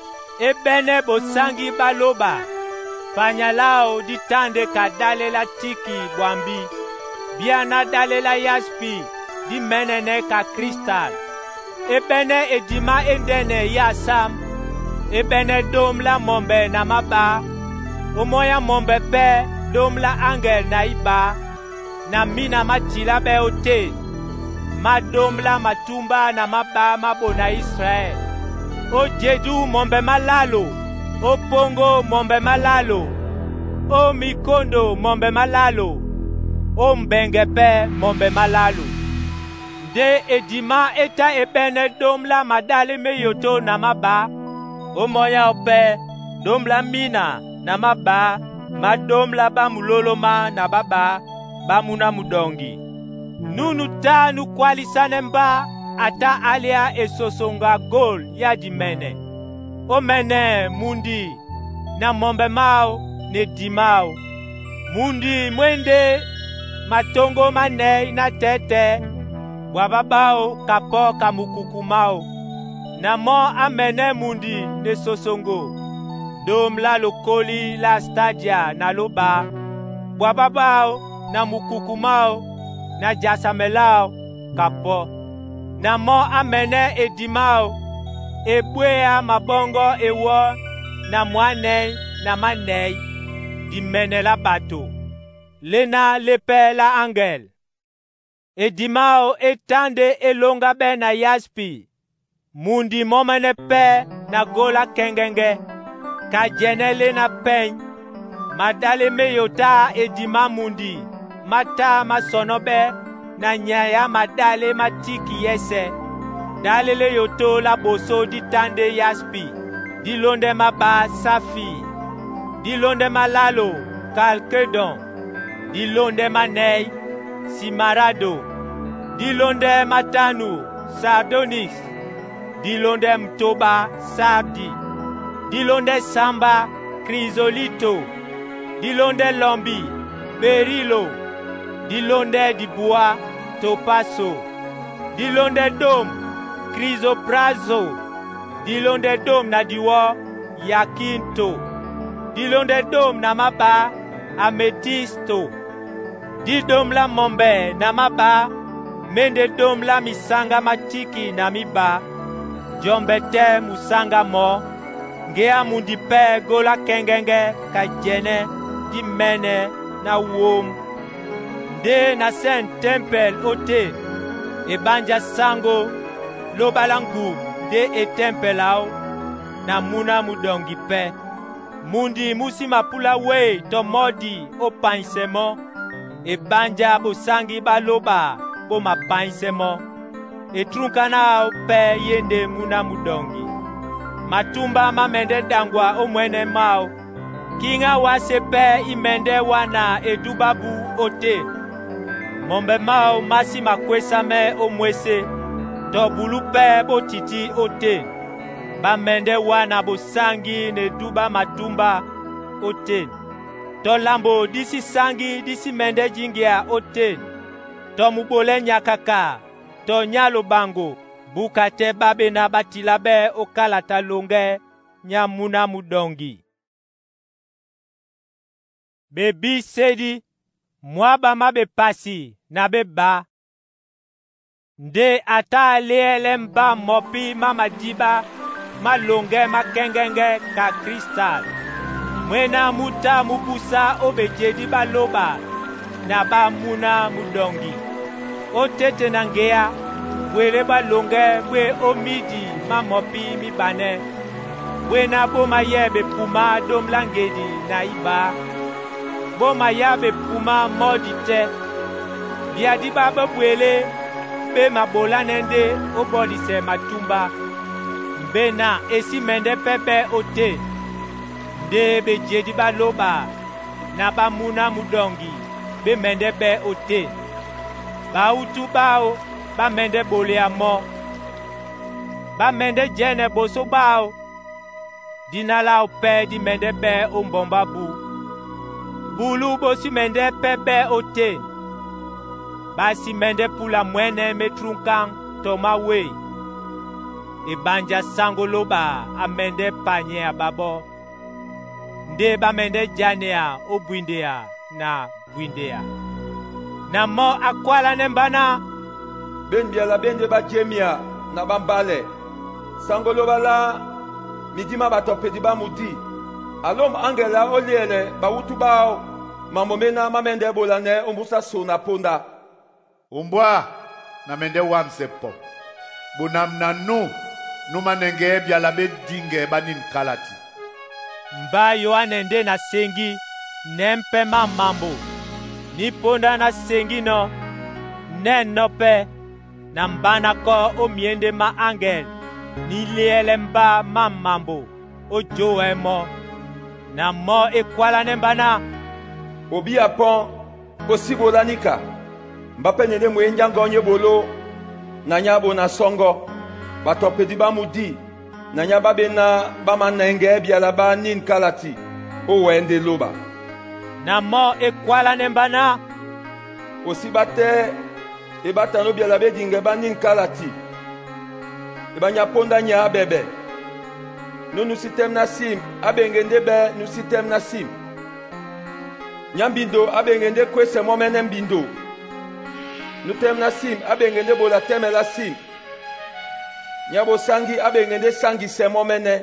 ebene bosangi baloba panyalao ditande kadale la tiki bwambi biana dale la yaspi di menene ka kristal ebene edima endene yasam ebene dom la mombe na maba omoya mombe pe dom la angel na iba na mina matila be ote madom la matumba na maba mabona Israel o jeju mombe malalo o pongo mombe malalo o mikondo mombe malalo o mbengepe mombe malalo de edima eta ebene domla madale meyoto na maba o moya ope domla mina na maba madomla bamuloloma na baba bamuna mudongi nunu tanu kwalisane mba ata alia esosonga gol ya dimene o mene mundi na mombe mao ne dimao mundi mwende matongo mane na tete wababao kapo kamukukumao na mo amene mundi ne sosongo dom la lokoli la stadia na loba wababao na mukukumao na jasamelao kapo na mo amene edimao ebwea mabongo ewo na mwane na manei dimene la bato lena lepe la angel edimao etande elonga be na yaspi mundi momene pe na gola kengenge kajene lena peny madale meyota edima mundi mata masonobe na nyaya madale matiki yese dalele yoto la boso ditande yaspi dilonde maba safi dilonde malalo kalkedon dilonde manei simarado dilonde matanu sardonis dilonde mtoba sardi dilonde samba krisolito dilonde lombi berilo dilonde dibua topaso dilonde dom krisoprazo dilonde dom na diwo yakinto dilonde dom na maba ametisto didom la mombe na maba mende dom la misanga matiki na miba jombete musanga mo ngea mundi pe gola kengenge kajene di mene na wom de na sen tempel ote ebanja sango lobalangu de e tempelao na muna mudongi pe mundi musi mapula we to modi o pansemo ebanja bosangi baloba bo mapansemo etrunkana pe yende muna mudongi matumba mamende dangwa omwene mao kinga wase pe imende wana edubabu ote mombe mao masi makwesa me omwese to bulu pe botiti ote bamende wana bosangi ne duba matumba oten. To lambo disi sangi disi mende jingia oten. To mubole nyakaka. To nyalo bango. Bukate babe na batilabe okalata longe nyamuna mudongi. Bebi sedi mwaba mabe pasi na beba. Nde ata leele mba mopi mama diba malonge makengenge ka kristal. Mwena muta mubusa obejedi baloba na ba muna mudongi. Otete nangea wele balonge bwe omidi mamopi mibane. Wena boma yebe puma domlangedi na iba. Boma yabe puma modite. Biadi baba bwele be mabola nende obodise matumba. Mbena esi mende pepe ote. De be jedi baloba na ba muna mudongi be mende be ote. Ba utu bao ba mende bole amo. Ba mende jene boso bao. Dinala ope di mende be ombomba bu. Bulu bosi mende pepe ote. Basi mende pula mwene metrunkang toma we. Ebanja sangoloba amende panye ababo. Nde ba mende janea obwindea na bwindea. Na mo akwala nembana. Benbiala bende ba jemia na bambale. Sangoloba la midima batopedi ba mudi. Alom angela oliele ba utubao. Mamomena mamende bolane umbusa sona ponda. Umbwa na mende wamsepo. Bunam na numanenge biala be dinge banin kalati. Mba yoanende na sengi nempe mamambo. Ni ponda na sengi no nenope na mbana ko omiende ma angel. Ni liele mba mamambo ojo emo. Na mo ekwala nembana. Obi apon osibola nika. Mbape nene mwenja ngonye bolo. Nanyabo na songo. Batopedi ba mudi. Nanyaba bena bama nenge biala ba nin kalati. Owende loba. Na mo ekwala nembana. Osibate ebatano biala be dinge ba nin kalati. Ebanya ponda nya bebe. Nunu sitem na sim abengende be nu sitem na sim. Nyambindo abengende kwese momene mbindo. Nutem na sim abengende bola teme la sim. Nyabo sangi abengende sangi se momene.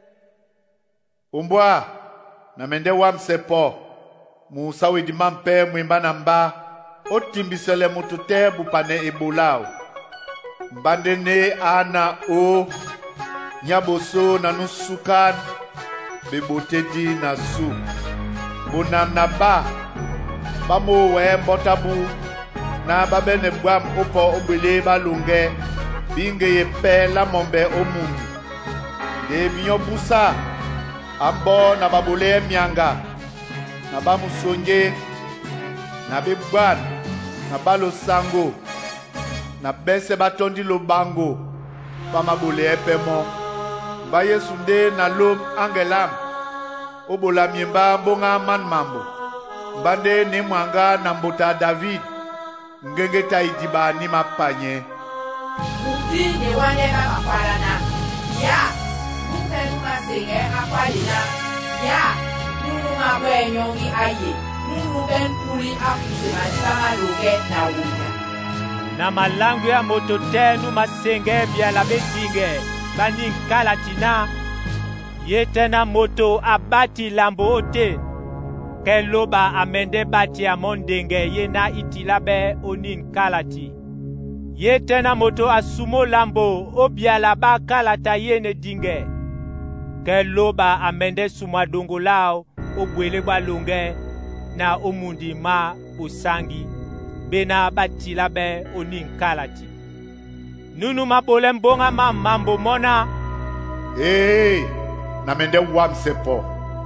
Umbwa na mende wamsepo. Musawi di mampe mwimba namba. Otimbisele mutute bupane ibulao. Mbandene ana o. Nyaboso na nusukan. Bebotedi na su. Bunam na ba. Bamo we mbotabu. Na babene bwam opo obele balunge. Binge ye pe la mombe omundi. De binyo busa. Ambo na babule mianga. Na bamusonje. Na bebwan. Na balo sango. Na bese batondi lo bango. Pamabule epemo. Ba Yesu nde na lom angelam. Obola miemba mbonga man mambo. Mbande ni mwanga na mbota David. Ngenge taidiba ni mapanye. Muti ni wane makaparana. Ya. Mupe numasenge akwalina. Ya. Nunu mabwe nyongi aye. Nunu ben puri akusema nilama loge na wuja. Na malangu ya moto tenu masenge biala betinge. Bani kalatina. Yetena moto abati lambo ote. Keloba amende bati amondenge yena itilabe onin kalati. Yetena moto asumo lambo obiala ba kalata yene dinge. Keloba amende suma dongo lao obwele balonge na omundi ma usangi. Bena batilabe onin kalati. Nunu mabole mbonga mambo mona. Hey, na mende wamsepo.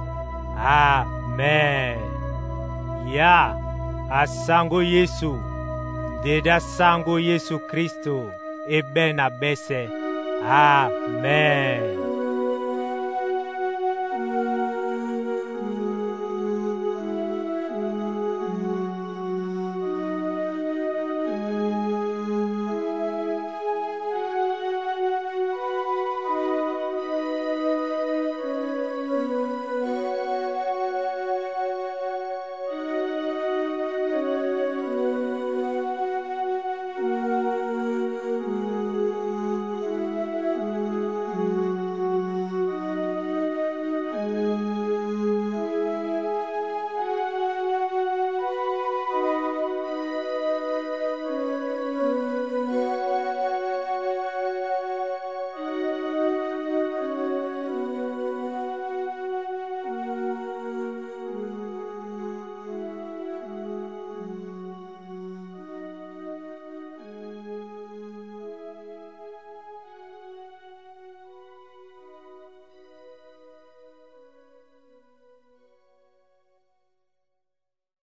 Amen. Ya, asango Yesu. Deda sango Yesu Kristo. Ebe na bese. Amen.